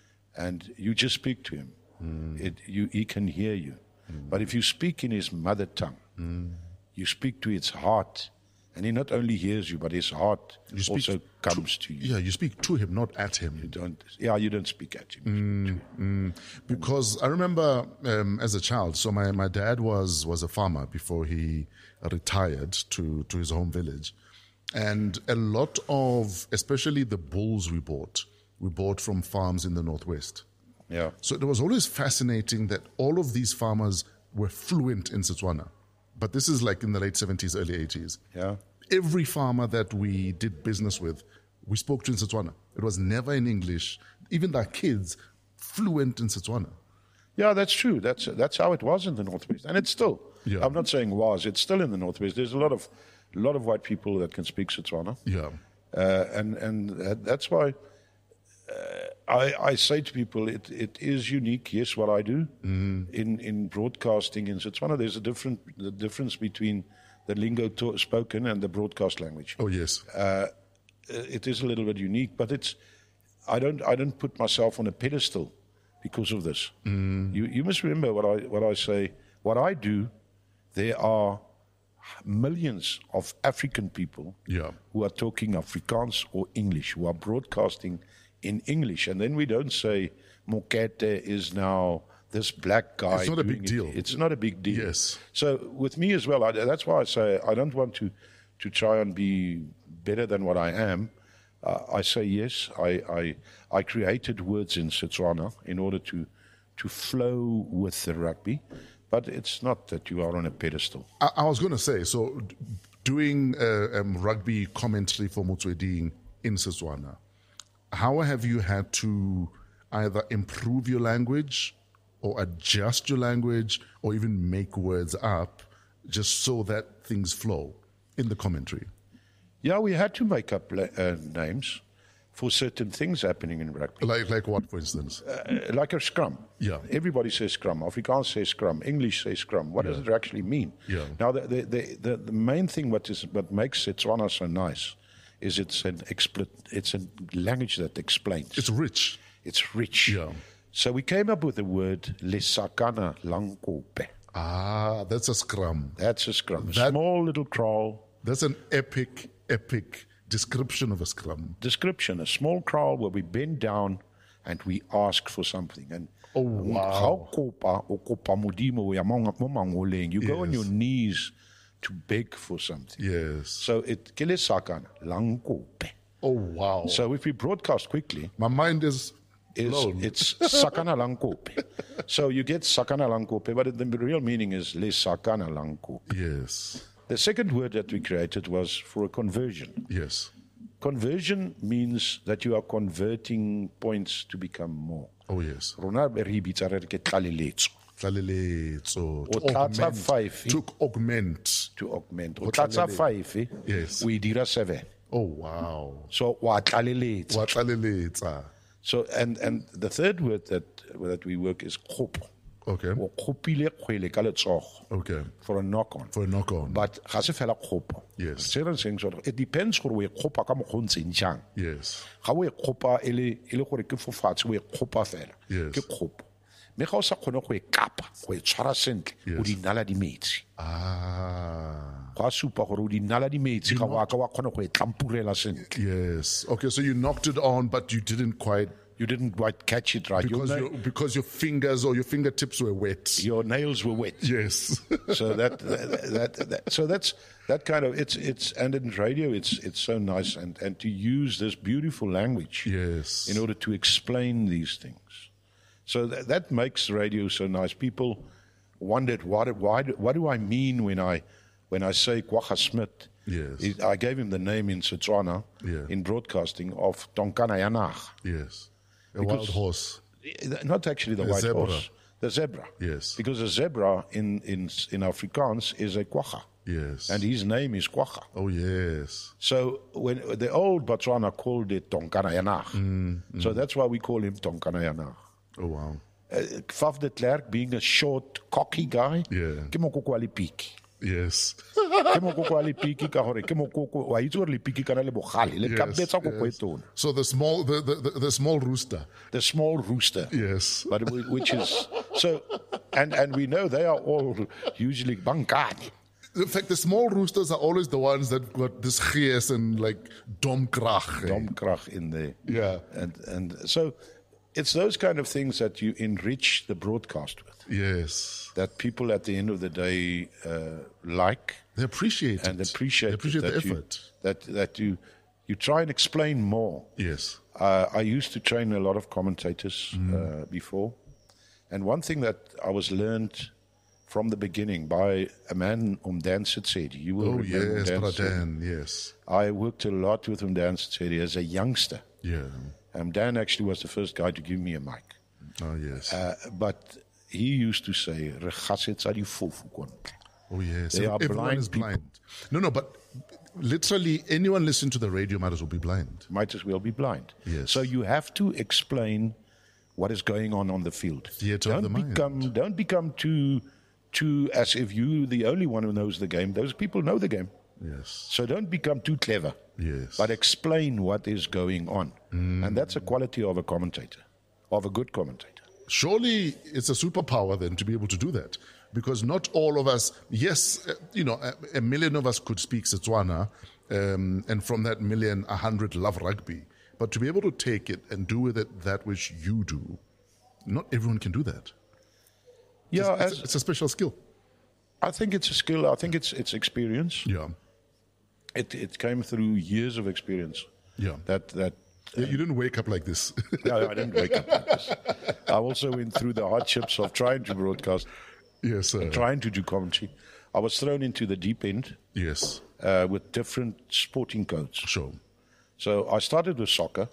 And you just speak to him, mm. it, you, he can hear you. Mm. But if you speak in his mother tongue, mm. you speak to his heart, and he not only hears you, but his heart you also comes to, to you. Yeah, you speak to him, not at him. You don't. Yeah, you don't speak at him. Mm, speak to him. Mm. Because I remember um, as a child, so my, my dad was, was a farmer before he retired to, to his home village. And a lot of, especially the bulls we bought, we bought from farms in the Northwest. Yeah. So it was always fascinating that all of these farmers were fluent in Setswana. But this is like in the late seventies, early eighties. Yeah. Every farmer that we did business with, we spoke to in Setswana. It was never in English. Even their kids, fluent in Setswana. Yeah, that's true. That's that's how it was in the Northwest. And it's still. Yeah. I'm not saying was. It's still in the Northwest. There's a lot of a lot of white people that can speak Setswana. Yeah. Uh, and, and that's why... Uh, I, I say to people, it, it is unique, yes, what I do mm. in, in broadcasting in Setswana. There's a different the difference between the lingo to, spoken and the broadcast language. Oh yes, uh, it is a little bit unique, but it's I don't I don't put myself on a pedestal because of this. Mm. You you must remember what I what I say. What I do, there are millions of African people yeah. who are talking Afrikaans or English, who are broadcasting in English, and then we don't say Mokete is now this black guy. It's not a big it. deal. It's not a big deal. Yes. So with me as well, I, that's why I say I don't want to, to try and be better than what I am. Uh, I say yes. I, I I created words in Setswana in order to to flow with the rugby, but it's not that you are on a pedestal. I, I was going to say, so d- doing uh, um, rugby commentary for Motsweding in Setswana. How have you had to either improve your language or adjust your language or even make words up just so that things flow in the commentary? Yeah, we had to make up uh, names for certain things happening in rugby. Like like what, for instance? Uh, like a scrum. Yeah. Everybody says scrum. Afrikaans says scrum. English says scrum. What yeah. does it actually mean? Yeah. Now, the the, the, the, the main thing what is what makes Setswana so nice is it's an expl- it's a language that explains. It's rich. It's rich. Yeah. So we came up with the word lesakana langkope. Ah, that's a scrum. That's a scrum. A That- small little kraal. That's an epic, epic description of a scrum. Description, a small kraal where we bend down and we ask for something. And Oh, wow. you go on Yes. your knees to beg for something. Yes. So it kile sakana, lang kope. Oh, wow. So if we broadcast quickly, My mind is is blown. it's sakana lang kope. So you get sakana lang kope, but the real meaning is le sakana lang kope. Yes. The second word that we created was for a conversion. Yes. Conversion means that you are converting points to become more. Oh, yes. Rona re bitsa re re ke tlaleletso, Tlaleletso. O tlatsa five, eh? To augment. to augment. O O tlatsa tlalele- five, eh, Yes. o e dira seven. Oh, wow. So wa tlaleletsa. Wa tlaleletsa. So and and the third word that that we work is kopo. Okay. O kopile kgwele ka letsogo Okay. for a knock on. For a knock on. But ga se fela kgopo. Yes. Se re seng sore it depends gore o e kgopa ka mokgwa o ntseng jang. Yes. Ga o e kgopa e le e le gore ke fofatshe o e kgopa fela. Yes. Ke kgopo. Me ga o sa kgone go e kapa, go e tshwara sentle, o Yes. di nala di metsi. Ah. Go a supa gore o di nala di metsi ga wa ka wa kgone go e tlampurela sentle. Yes. Okay, so you knocked it on, but you didn't quite You didn't quite catch it right. because your, your, na- because your fingers or your fingertips were wet. your nails were wet. Yes. So that, that, that, that so that's that kind of it's it's and in radio it's it's so nice and and to use this beautiful language Yes. in order to explain these things. So that, that makes radio so nice. People wondered what why do- what do I mean when I when I say Kwagga Smith? Yes. It- I gave him the name in Setswana Yeah. in broadcasting of Tonkana Yanag. Yes. A Because- wild horse. Not actually the The white zebra. horse, the zebra. Yes. Because a zebra in in in Afrikaans is a Kwagga. Yes. And his name is Kwagga. Oh, yes. So when the old Botswana called it Tonkana Yanag. Mm, So that's why we call him Tonkana Yanag. Oh, wow. Uh, Faf de Klerk, being a short, cocky guy, Yeah. ke mokoko wa lepiki. Yes. Ke mokoko wa lepiki ka gore ke mokoko wa itse gore lepiki kana le bogale le Yes, kapetsa koko e yes. tona. So the small, the, the, the, the small rooster. The small rooster. Yes. But whi- which is so and and we know they are all usually bankani. In fact, the small roosters are always the ones that got this gees and like domkrach. eh? Domkrach in there. Yeah. And and so it's those kind of things that you enrich the broadcast with. Yes. That people at the end of the day uh, like They appreciate and it. appreciate, They appreciate that the you, effort. that that you you try and explain more. Yes. Uh, I used to train a lot of commentators Mm. uh, before, and one thing that I was learned from the beginning by a man, Umdan Setsedi. You will Oh, remember yes, Umdan Brother Setsedi. Dan. Yes. I worked a lot with Umdan Setsedi as a youngster. Yeah. Um, Dan actually was the first guy to give me a mic. Oh, yes. Uh, but he used to say, "Re gasetsa di fofu kon." oh, yes. they are Everyone blind is people. blind. No, no, but literally anyone listening to the radio might as well be blind. Might as well be blind. Yes. So you have to explain what is going on on the field. Theatre don't of the mind. become don't become too too as if you the only one who knows the game. Those people know the game. Yes. So don't become too clever. Yes. But explain what is going on. And that's a quality of a commentator, of a good commentator. Surely it's a superpower then to be able to do that. Because not all of us, yes, uh, you know, a, a million of us could speak Setswana, um, and from that million, a hundred love rugby. But to be able to take it and do with it that which you do, not everyone can do that. Yeah, It's, as, it's a special skill. I think it's a skill. I think it's it's experience. Yeah. It it came through years of experience. Yeah. That that Yeah, you didn't wake up like this. no, I didn't wake up like this. I also went through the hardships of trying to broadcast, yes, sir. trying to do commentary. I was thrown into the deep end Yes, uh, with different sporting codes. sure. So I started with soccer.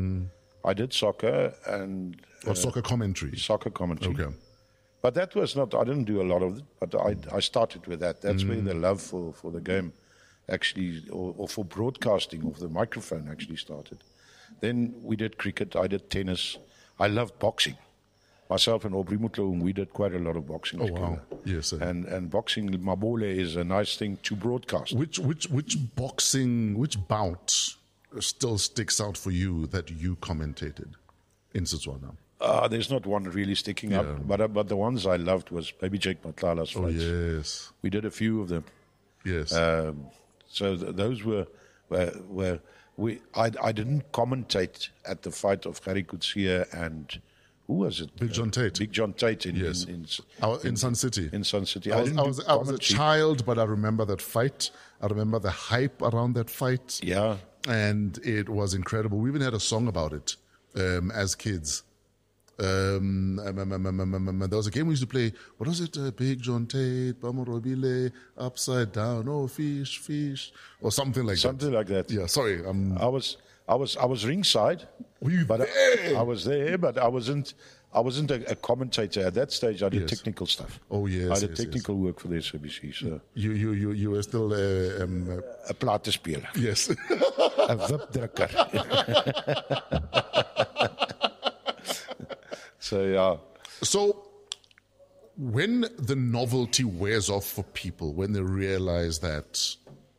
I did soccer and Or soccer commentary. soccer commentary. Okay. But that was not, I didn't do a lot of it, but I, I started with that. That's where the love for, for the game actually, or, or for broadcasting of the microphone actually started. Then we did cricket, I did tennis. I loved boxing. Myself and Aubrey Mutloung, we did quite a lot of boxing Oh, together. wow. Yes, sir. And, and boxing, Mabole is a nice thing to broadcast. Which which which boxing which bout still sticks out for you that you commentated in Setswana? Uh, there's not one really sticking Yeah. up, but uh, but the ones I loved was Baby Jake Matlala's Oh, fights. yes. We did a few of them. Yes. Um, so th- those were were, were we. I, I didn't commentate at the fight of Gary Coetzee and who was it? Big John Tate. Big John Tate in Yes. in, in, I was in Sun City. in Sun City. I was, didn't I do was, I was a commentary. child, but I remember that fight. I remember the hype around that fight. Yeah. And it was incredible. We even had a song about it um, as kids. Um, um, um, um, um, um, um, there was a game we used to play. What was it? Uh, Big John Tate, Bamorobile, Upside Down, oh, fish, fish, or something like Something that. like that. Yeah, sorry. Um, I was I was I was ringside. Were you but there? I, I was there, but I wasn't I wasn't a, a commentator at that stage. I did Yes. technical stuff. Oh, yes, I did yes, yes. technical work for the S A B C. So you, you, you, you were still, uh, um, uh, a platenspeler, yes. a wipdrukker. So yeah. So, when the novelty wears off for people, when they realize that,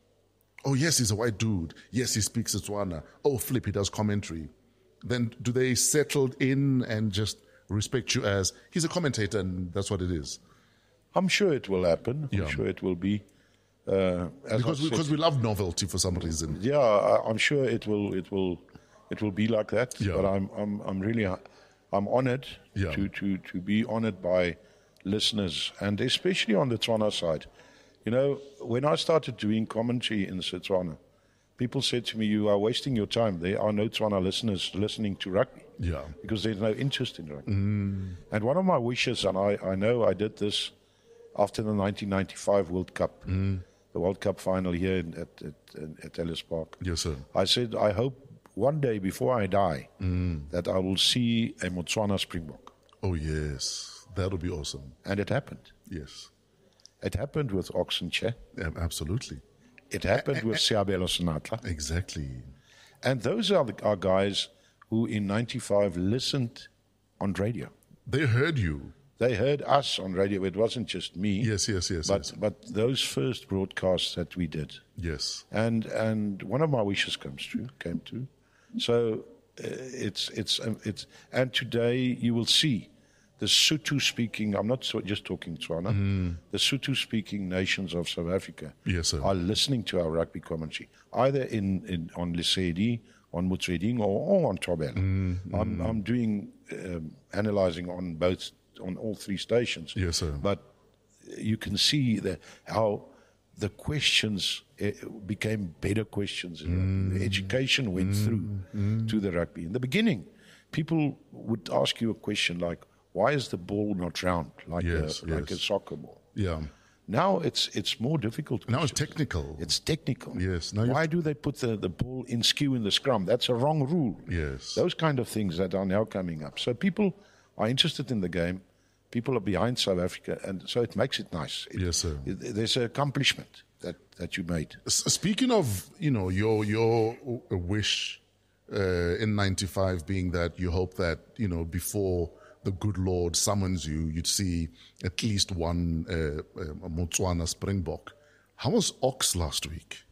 oh, yes, he's a white dude. Yes, he speaks Setswana. Oh, flip, he does commentary. Then do they settle in and just respect you as he's a commentator and that's what it is? I'm sure it will happen. Yeah. I'm sure it will be. Uh, as Because I we, said, because we love novelty for some reason. yeah, I, I'm sure it will. It will. It will be like that. Yeah. But I'm. I'm. I'm really. I'm honored Yeah. to, to to be honored by listeners, and especially on the Tswana side. You know, when I started doing commentary in Setswana, people said to me, "You are wasting your time. There are no Tswana listeners listening to rugby." Yeah. Because there's no interest in rugby. Mm. And one of my wishes, and I, I know I did this after the nineteen ninety-five World Cup, Mm. the World Cup final here in, at, at, at Ellis Park. Yes, sir. I said, I hope one day before I die Mm. that I will see a Motswana Springbok. Oh, yes. That would be awesome. And it happened. Yes. It happened with Oxenche. Yeah, absolutely. It happened with Siabelo Sinatla. Exactly. And those are, the, are guys who in ninety-five listened on radio. They heard you. They heard us on radio. It wasn't just me. Yes, yes, yes, But yes. but those first broadcasts that we did, Yes. and and one of my wishes comes true, came true. So uh, it's it's um, it's and today you will see the Sotho speaking. I'm not so, just talking Tswana. Mm. The Sotho speaking nations of South Africa Yes, sir. are listening to our rugby commentary, either in, in on Lesedi, on Motsweding, or, or on Tobel. Mm, I'm I'm doing um, analyzing on both. On all three stations. Yes, sir. But you can see the, how the questions uh, became better questions. Mm. The education went through mm. to the rugby. In the beginning, people would ask you a question like, why is the ball not round like, Yes, a, like a yes. soccer ball? Yeah. Now it's it's more difficult. Now it's questions. technical. It's technical. Yes, now you Why have do they put the, the ball in skew in the scrum? That's a wrong rule. Yes. Those kind of things that are now coming up. So people are interested in the game. People are behind South Africa, and so it makes it nice. It, Yes, sir. it- there's an accomplishment that, that you made. S- Speaking of, you know, your your uh, wish uh, in ninety-five being that you hope that, you know, before the good Lord summons you, you'd see at least one uh, uh, Motswana Springbok. How was Ox last week?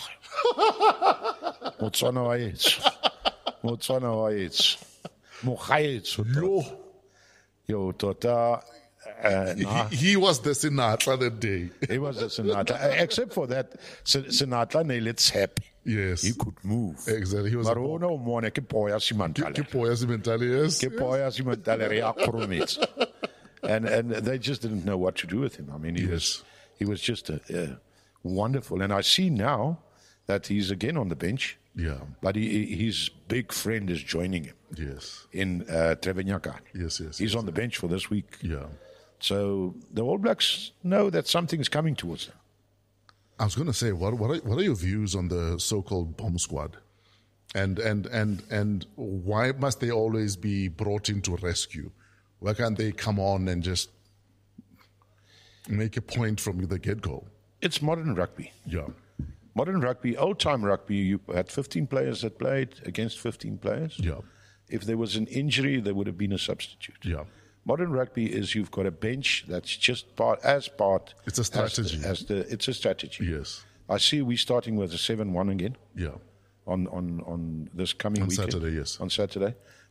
Motswana wa ets. Motswana wa ets. Mogaets. Yo. Yo, tota. Uh, nah, He, he was the Sinatra that day. he was a Sinatla. Uh, Except for that, Sin- Sinatla Nelit's happy. Yes. He could move. Exactly. He was a Maar ona o mone ke poya si Ke mantale. poya sementale, yes. Ke poya si mantale re a kromets. And and they just didn't know what to do with him. I mean, he Yes. was he was just a, a wonderful. And I see now that he's again on the bench. Yeah. But he, his big friend is joining him Yes. in uh, Trevor Nyaka. Yes, yes, He's yes, on the bench for this week. Yeah. So the All Blacks know that something's coming towards them. I was going to say, what what are, what are your views on the so-called bomb squad, and and and and why must they always be brought in to rescue? Why can't they come on and just make a point from the get-go? It's modern rugby. Yeah, Modern rugby, old-time rugby, you had fifteen players that played against fifteen players. yeah, If there was an injury, there would have been a substitute. yeah. Modern rugby is you've got a bench that's just part as part. It's a as strategy. the- As the, it's a strategy. Yes, I see we're starting with a seven one again yeah, on, on, on this coming On weekend. Saturday, yes. On Saturday.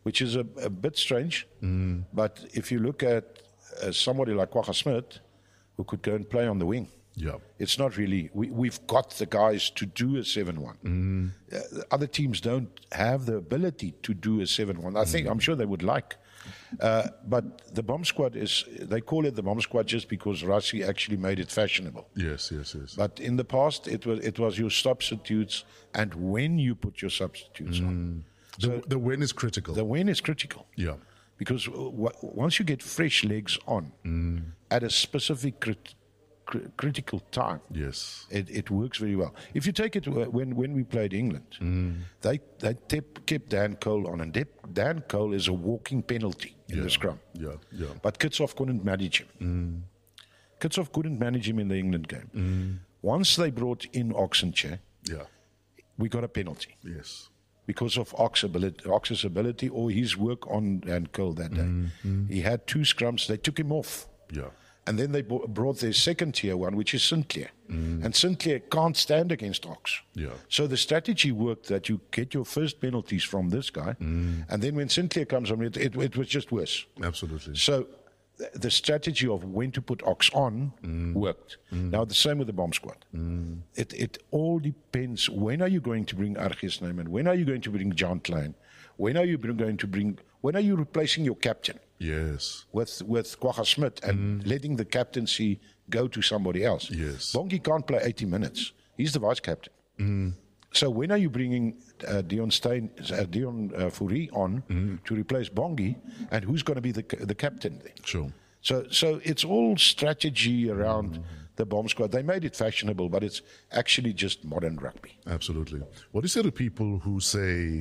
which is a, a bit strange. Mm. But if you look at uh, somebody like Kwagga Smith, who could go and play on the wing, Yeah. it's not really. We, we've got the guys to do a seven one. Mm. Uh, other teams don't have the ability to do a seven one. I think, I'm sure they would like. Uh, but the bomb squad is, they call it the bomb squad just because Rassie actually made it fashionable. Yes, yes, yes. But in the past, it was it was your substitutes and when you put your substitutes on. the, the win is critical. The when is critical. yeah. Because w- once you get fresh legs on at a specific crit- cr- critical time, Yes. it, it works very well. If you take it uh, when when we played England, they they tep- kept Dan Cole on, and De- Dan Cole is a walking penalty in Yeah. the scrum. Yeah, yeah. But Kitshoff couldn't manage him. Kitshoff couldn't manage him in the England game. Once they brought in Oxenchair, Yeah. we got a penalty Yes. because of Ox ability, Ox's ability or his work on Dan Cole that day. He had two scrums. They took him off. Yeah. And then they bo- brought their second tier one, which is Sinclair. And Sinclair can't stand against Ox. Yeah. So the strategy worked that you get your first penalties from this guy. And then when Sinclair comes on, it, it, it was just worse. Absolutely. So th- the strategy of when to put Ox on worked. Now the same with the bomb squad. It, it all depends. When are you going to bring Argis Neyman? When are you going to bring John Klein? When are you bring- going to bring, when are you replacing your captain? Yes. with with Kwagga Smith and letting the captaincy go to somebody else. Yes. Bongi can't play eighty minutes. He's the vice captain. So when are you bringing uh, Dion Stein, uh, Dion uh, Fourie on to replace Bongi, and who's going to be the ca- the captain then? Sure. So so it's all strategy around the bomb squad. They made it fashionable, but it's actually just modern rugby. Absolutely. What do you say to people who say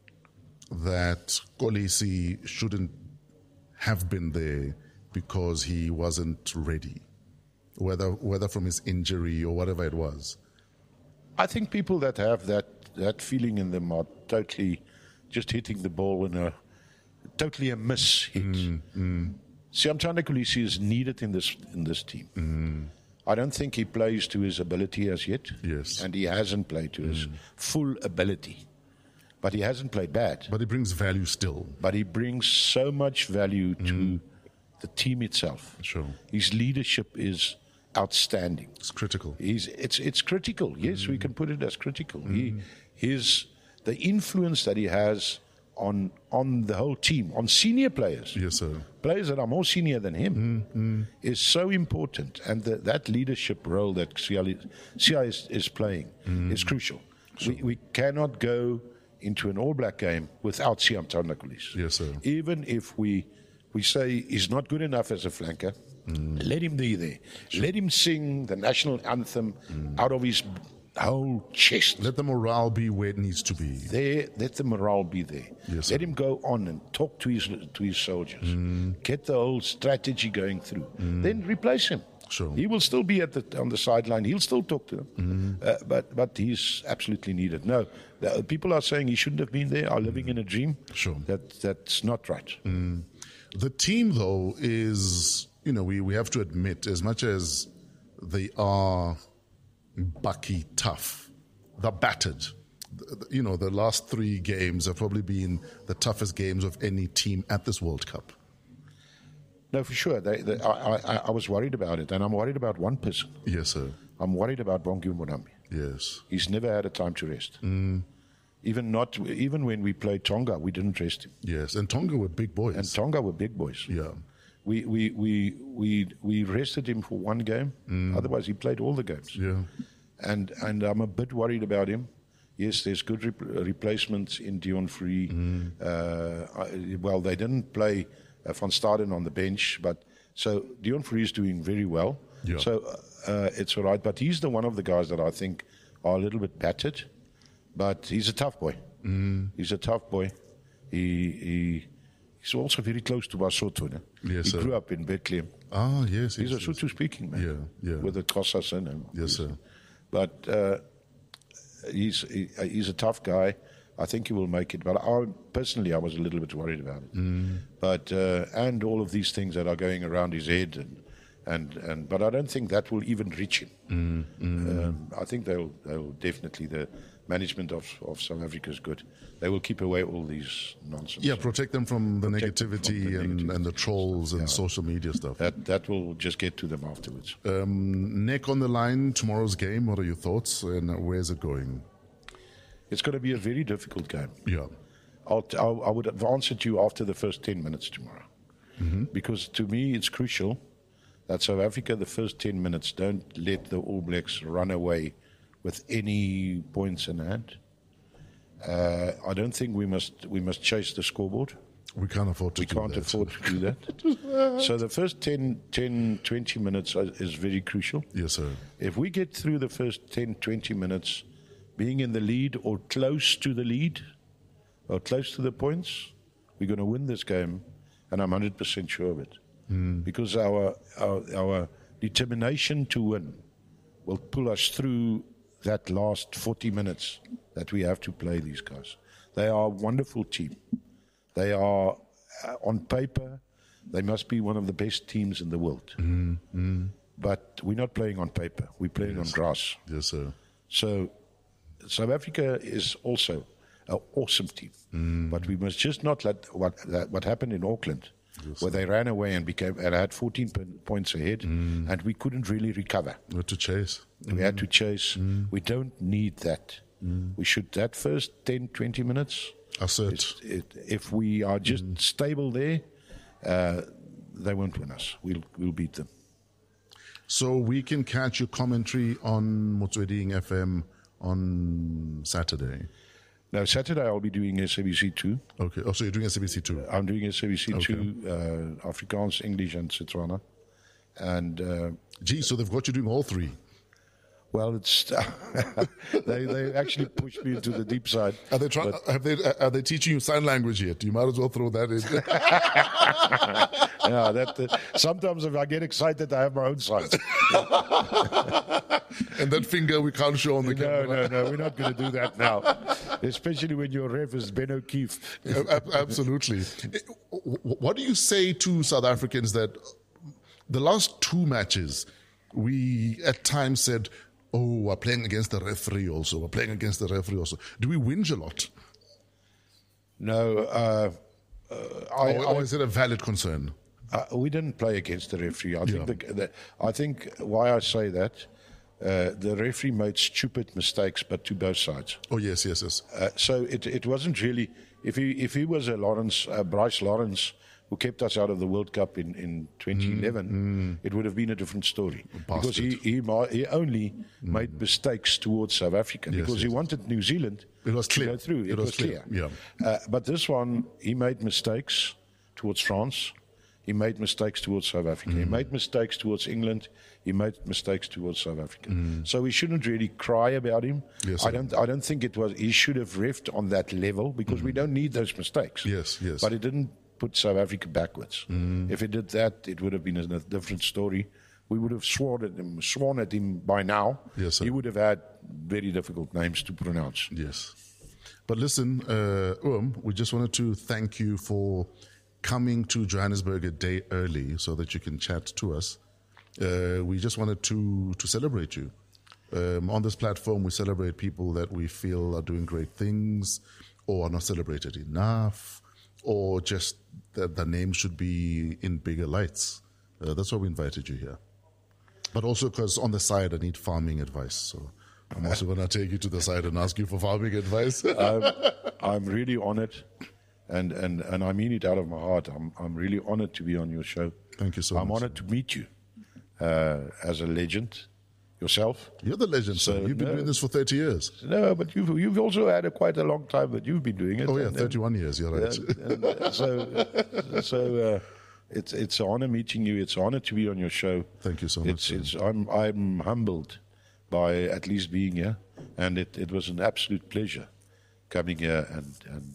that Kolisi shouldn't have been there because he wasn't ready, whether whether from his injury or whatever it was? I think people that have that, that feeling in them are totally just hitting the ball in a totally a miss hit. Mm, mm. Siamtane Kolisi is needed in this in this team. Mm. I don't think he plays to his ability as yet. Yes. And he hasn't played to mm. his full ability. But he hasn't played bad. But he brings value still. But he brings so much value to mm. the team itself. Sure. His leadership is outstanding. It's critical. He's, it's it's critical. Yes, Mm. we can put it as critical. He his the influence that he has on on the whole team, on senior players, Yes, sir. players that are more senior than him, is so important. And the, that leadership role that Sia is, is playing is crucial. We, we cannot go into an All Black game without Siamtane Kolisi. Yes, sir. Even if we we say he's not good enough as a flanker, let him be there. Let him sing the national anthem out of his whole chest. Let the morale be where it needs to be. There, let the morale be there. Yes, let sir. him go on and talk to his to his soldiers. Get the whole strategy going through. Then replace him. Sure. He will still be at the on the sideline. He'll still talk to them. Uh, but but he's absolutely needed. No, the, people are saying he shouldn't have been there. Are living in a dream. Sure. That that's not right. The team, though, is, you know, we, we have to admit, as much as they are bucky tough, they're battered. The- the- You know, the last three games have probably been the toughest games of any team at this World Cup. No, for sure. They, they, I, I, I was worried about it, and I'm worried about one person. Yes, sir. I'm worried about Bongi Mbonambi. Yes. He's never had a time to rest. Even not even when we played Tonga, we didn't rest him. Yes. And Tonga were big boys. And Tonga were big boys. Yeah. We we we we we rested him for one game. Otherwise, he played all the games. Yeah. And and I'm a bit worried about him. Yes, there's good re- replacements in Dion Fourie. Uh, I, well, they didn't play uh, Van Staden on the bench, but so Dion Fourie is doing very well. Yeah. So uh, it's all right. But he's the one of the guys that I think are a little bit battered. But he's a tough boy. He's a tough boy. He he he's also very close to Basotho. Ne? Yes, he sir. grew up in Bethlehem. Ah, yes. He's yes, a yes. Sotho speaking man. Yeah, yeah. With the Xhosa in him. Yes, sir. But uh, he's he, he's a tough guy. I think he will make it. But I, personally, I was a little bit worried about it. But uh, and all of these things that are going around his head and And, and but I don't think that will even reach him. Mm, mm. Um, I think they'll they'll definitely the management of, of South Africa is good. They will keep away all these nonsense. Yeah, protect them from the Protect them negativity, from the and, negativity and the trolls and Yeah. social media stuff. That that will just get to them afterwards. Um, Nick, on the line, tomorrow's game, what are your thoughts and where's it going? It's going to be a very difficult game. Yeah. I'll, I'll, I would have answered you after the first ten minutes tomorrow. Mm-hmm. Because to me, it's crucial that South Africa, the first ten minutes, don't let the All Blacks run away with any points in hand. Uh, I don't think we must we must chase the scoreboard. We can't afford to We do can't that. afford to do that. So the first ten, ten, twenty minutes are- is very crucial. Yes, sir. If we get through the first ten, twenty minutes being in the lead or close to the lead or close to the points, we're going to win this game, and I'm one hundred percent sure of it. Mm. Because our, our our determination to win will pull us through that last forty minutes that we have to play these guys. They are a wonderful team. They are, uh, on paper, they must be one of the best teams in the world. Mm, mm. But we're not playing on paper. We're playing Yes. on grass. Yes, sir. So South Africa is also an awesome team. Mm. But we must just not let what that, what happened in Auckland, where they ran away and became and had fourteen p- points ahead, Mm. and we couldn't really recover. We had to chase. We had to chase. Mm. We don't need that. We should, that first ten, twenty minutes, Assert. it's- it, if we are just Mm. stable there, uh, they won't win us. We'll, we'll beat them. So we can catch your commentary on Motsweding F M on Saturday. Now, Saturday I'll be doing S A B C two. Okay. Oh, so you're doing S A B C too? I'm doing S A B C two, uh, Afrikaans, English, and Setswana. And, uh, Gee, so they've got you doing all three. well, it's they they actually pushed me into the deep side. Are they trying? Have they? Are they teaching you sign language yet? You might as well throw that in. Yeah, that uh, sometimes if I get excited, I have my own signs. And that finger we can't show on the No, camera. no, no, we're not going to do that now. Especially when your ref is Ben O'Keefe. Ab- Absolutely. What do you say to South Africans that the last two matches, we at times said, oh, we're playing against the referee also, we're playing against the referee also. Do we whinge a lot? No, uh, uh, I, Or, I, or is it a valid concern? Uh, we didn't play against the referee. I Yeah. think the, the, I think why I say that, uh, the referee made stupid mistakes, but to both sides. Oh, yes, yes, yes. Uh, so it it wasn't really. If he if he was a Lawrence, uh, Bryce Lawrence, who kept us out of the World Cup in in twenty eleven, it would have been a different story. Because he he, ma- he only made mistakes towards South Africa Yes, because he yes. wanted New Zealand It was to clear. go through. It, It was was, clear, clear. yeah. Uh, but this one, he made mistakes towards France. He made mistakes towards South Africa. He made mistakes towards England. He made mistakes towards South Africa. So we shouldn't really cry about him. Yes, I sir. don't. I don't think it was. He should have reffed on that level because we don't need those mistakes. Yes, yes. But it didn't put South Africa backwards. If it did that, it would have been a different story. We would have sworn at him, sworn at him by now. Yes, sir. He would have had very difficult names to pronounce. Yes. But listen, uh, Um, we just wanted to thank you for coming to Johannesburg a day early so that you can chat to us. Uh, we just wanted to, to celebrate you. Um, on this platform, we celebrate people that we feel are doing great things or are not celebrated enough, or just that the name should be in bigger lights. Uh, that's why we invited you here. But also because on the side, I need farming advice. So I'm also going to take you to the side and ask you for farming advice. I'm, I'm really honored, and, and, and I mean it out of my heart. I'm, I'm really honored to be on your show. Thank you so I'm much. honored to meet you uh, as a legend yourself. You're the legend, sir. So, You've been no. doing this for thirty years. No, but you've, you've also had a quite a long time that you've been doing it. Oh, yeah, and- thirty-one years. You're right. and, and so, so uh, it's it's an honor meeting you. It's an honor to be on your show. Thank you so much, It's, sir. it's I'm I'm humbled by at least being here, and it, it was an absolute pleasure coming here and, and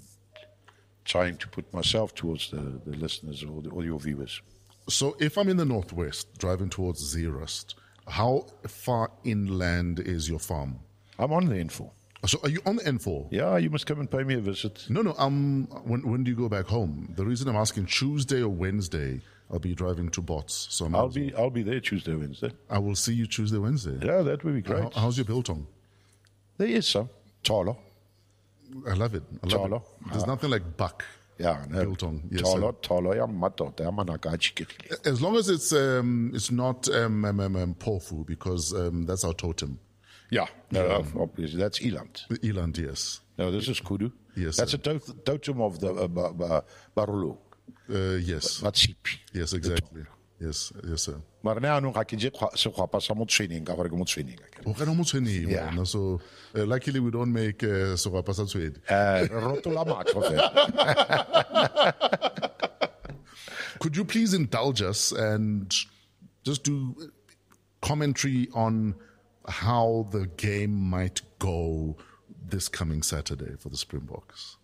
trying to put myself towards the, the listeners or, the, or your viewers. So if I'm in the northwest driving towards Zeerust, how far inland is your farm? I'm on the N four. So are you on the N four? Yeah, you must come and pay me a visit. No, no. Um, when when do you go back home? The reason I'm asking, Tuesday or Wednesday, I'll be driving to Bots. So I'll be I'll be there Tuesday, Wednesday. I will see you Tuesday, Wednesday. Yeah, that would be great. How, how's your biltong? There is some. Talo. I love it. I love Talo. it. There's nothing like buck. Yeah, no. Biltong. Yes, Talo, sir. talo ya mato, ya managachi. As long as it's um, it's not um, um, um, um, Pofu, because um, that's our totem. Yeah, no, yeah. obviously that's Eland. Eland, yes. No, this is Kudu. Yes, that's sir. a to- totem of the uh, ba- ba- Barolo. Uh, yes. Matsipi. Yes, exactly. Yes, yes, sir. Maar nou nou ga ek je se go pa sa mo training ka gore ke mo training ka. O kana mo tshweni Yeah. wena, so uh, luckily we don't make uh, serapa sa tshwedi. Eh, rotola matho fe. Could you please indulge us and just do commentary on how the game might go this coming Saturday for the Springboks?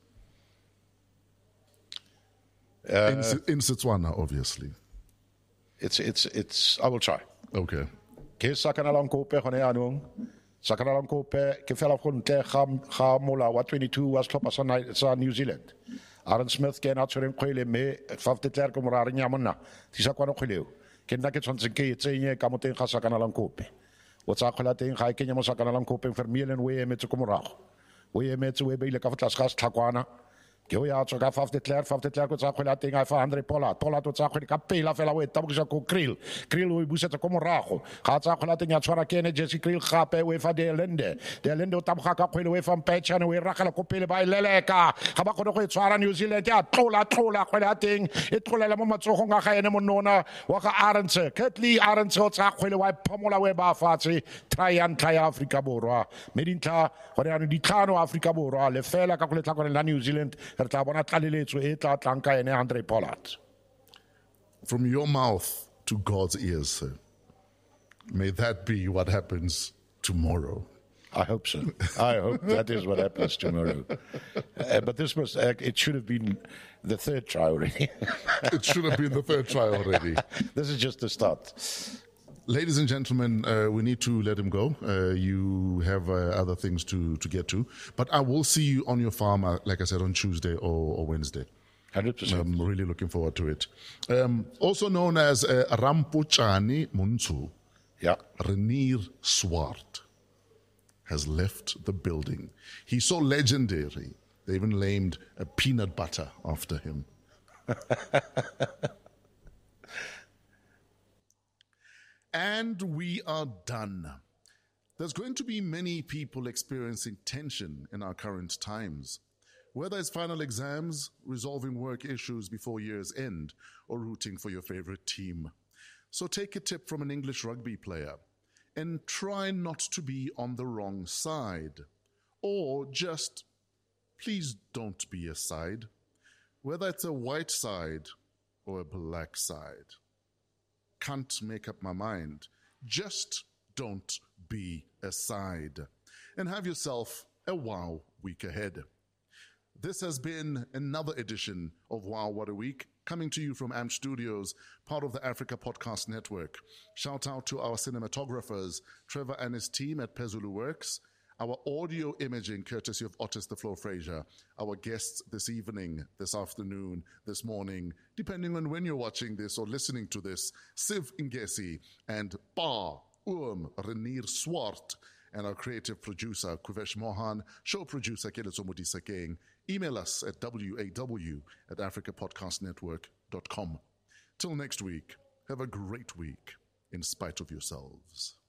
Uh, in, in Setswana, obviously. It's it's it's I will try. Okay. Ke sakana lang kope gone anong. Sakana lang kope ke fela go ntle ga ga mola wa twenty-two was tlhopha sa Ni- sa New Zealand. Aaron Smith ke na tshwereng kgwele me fifty tler ko morare nya monna. Tisa kwa no kgweleo. Ke nna ke tshwantse ke tsenye ka moteng ga sakana lang kope. O tsa kgwela teng ga ke nya mo sakana lang kope Vermeulen we emetse ko morago. We emetse we beile ka fa tlase ga setlhakwana. Ke o ya tsoka fifty tler fifty tler ko tsa kgwela teng a fa Andre Pollard Pollard o tsa kgwele ka pela fela we tabogisa ko Kriel Kriel o e busetsa ko morago ga tsa kgwela teng ya tshwara ke ene Jesse Kriel gape we fa De Lende De Lende o taboga ka kgwele we fa Mpetshane we ragala ko pele ba ileleka ga ba kgone go e tshwara New Zealand ya tlola tlola kgwele ya teng e tlolela mo matsogong a ga ene monona wa ga Arendse Ketley Arendse o tsa kgwele wa phamola we ba fatshe try and try Africa borwa me dintlha gore ya di tlhano Africa borwa le fela ka go le tlhakone la New Zealand re tla bona tlaleletso e tla tlang ka ene Andre Pollard. From your mouth to God's ears, sir. May that be what happens tomorrow. I hope so. I hope that is what happens tomorrow. Uh, but this was, uh, it should have been the third try already. It should have been the third try already. This is just the start. Ladies and gentlemen, uh, we need to let him go. Uh, you have uh, other things to, to get to. But I will see you on your farm, uh, like I said, on Tuesday or, or Wednesday. one hundred percent. I'm really looking forward to it. Um, also known as uh, Rampochani Munzu, Yeah. Renier Swart has left the building. He's so legendary, they even named a peanut butter after him. And we are done. There's going to be many people experiencing tension in our current times. Whether it's final exams, resolving work issues before year's end, or rooting for your favorite team. So take a tip from an English rugby player and try not to be on the wrong side. Or just, please don't be a side. Whether it's a white side or a black side. Can't make up my mind. Just don't be a side. And have yourself a wow week ahead. This has been another edition of Wow What a Week, coming to you from A M Studios, part of the Africa Podcast Network. Shout out to our cinematographers, Trevor and his team at Pezulu Works, our audio imaging courtesy of Otis the Flow Fraser, our guests this evening, this afternoon, this morning, depending on when you're watching this or listening to this, Siv Ngesi and Ba Um Renier Swart, and our creative producer, Kuvesh Mohan, show producer, Keletso Modisa King. Email us at waw at africa podcast network dot com. Till next week, have a great week in spite of yourselves.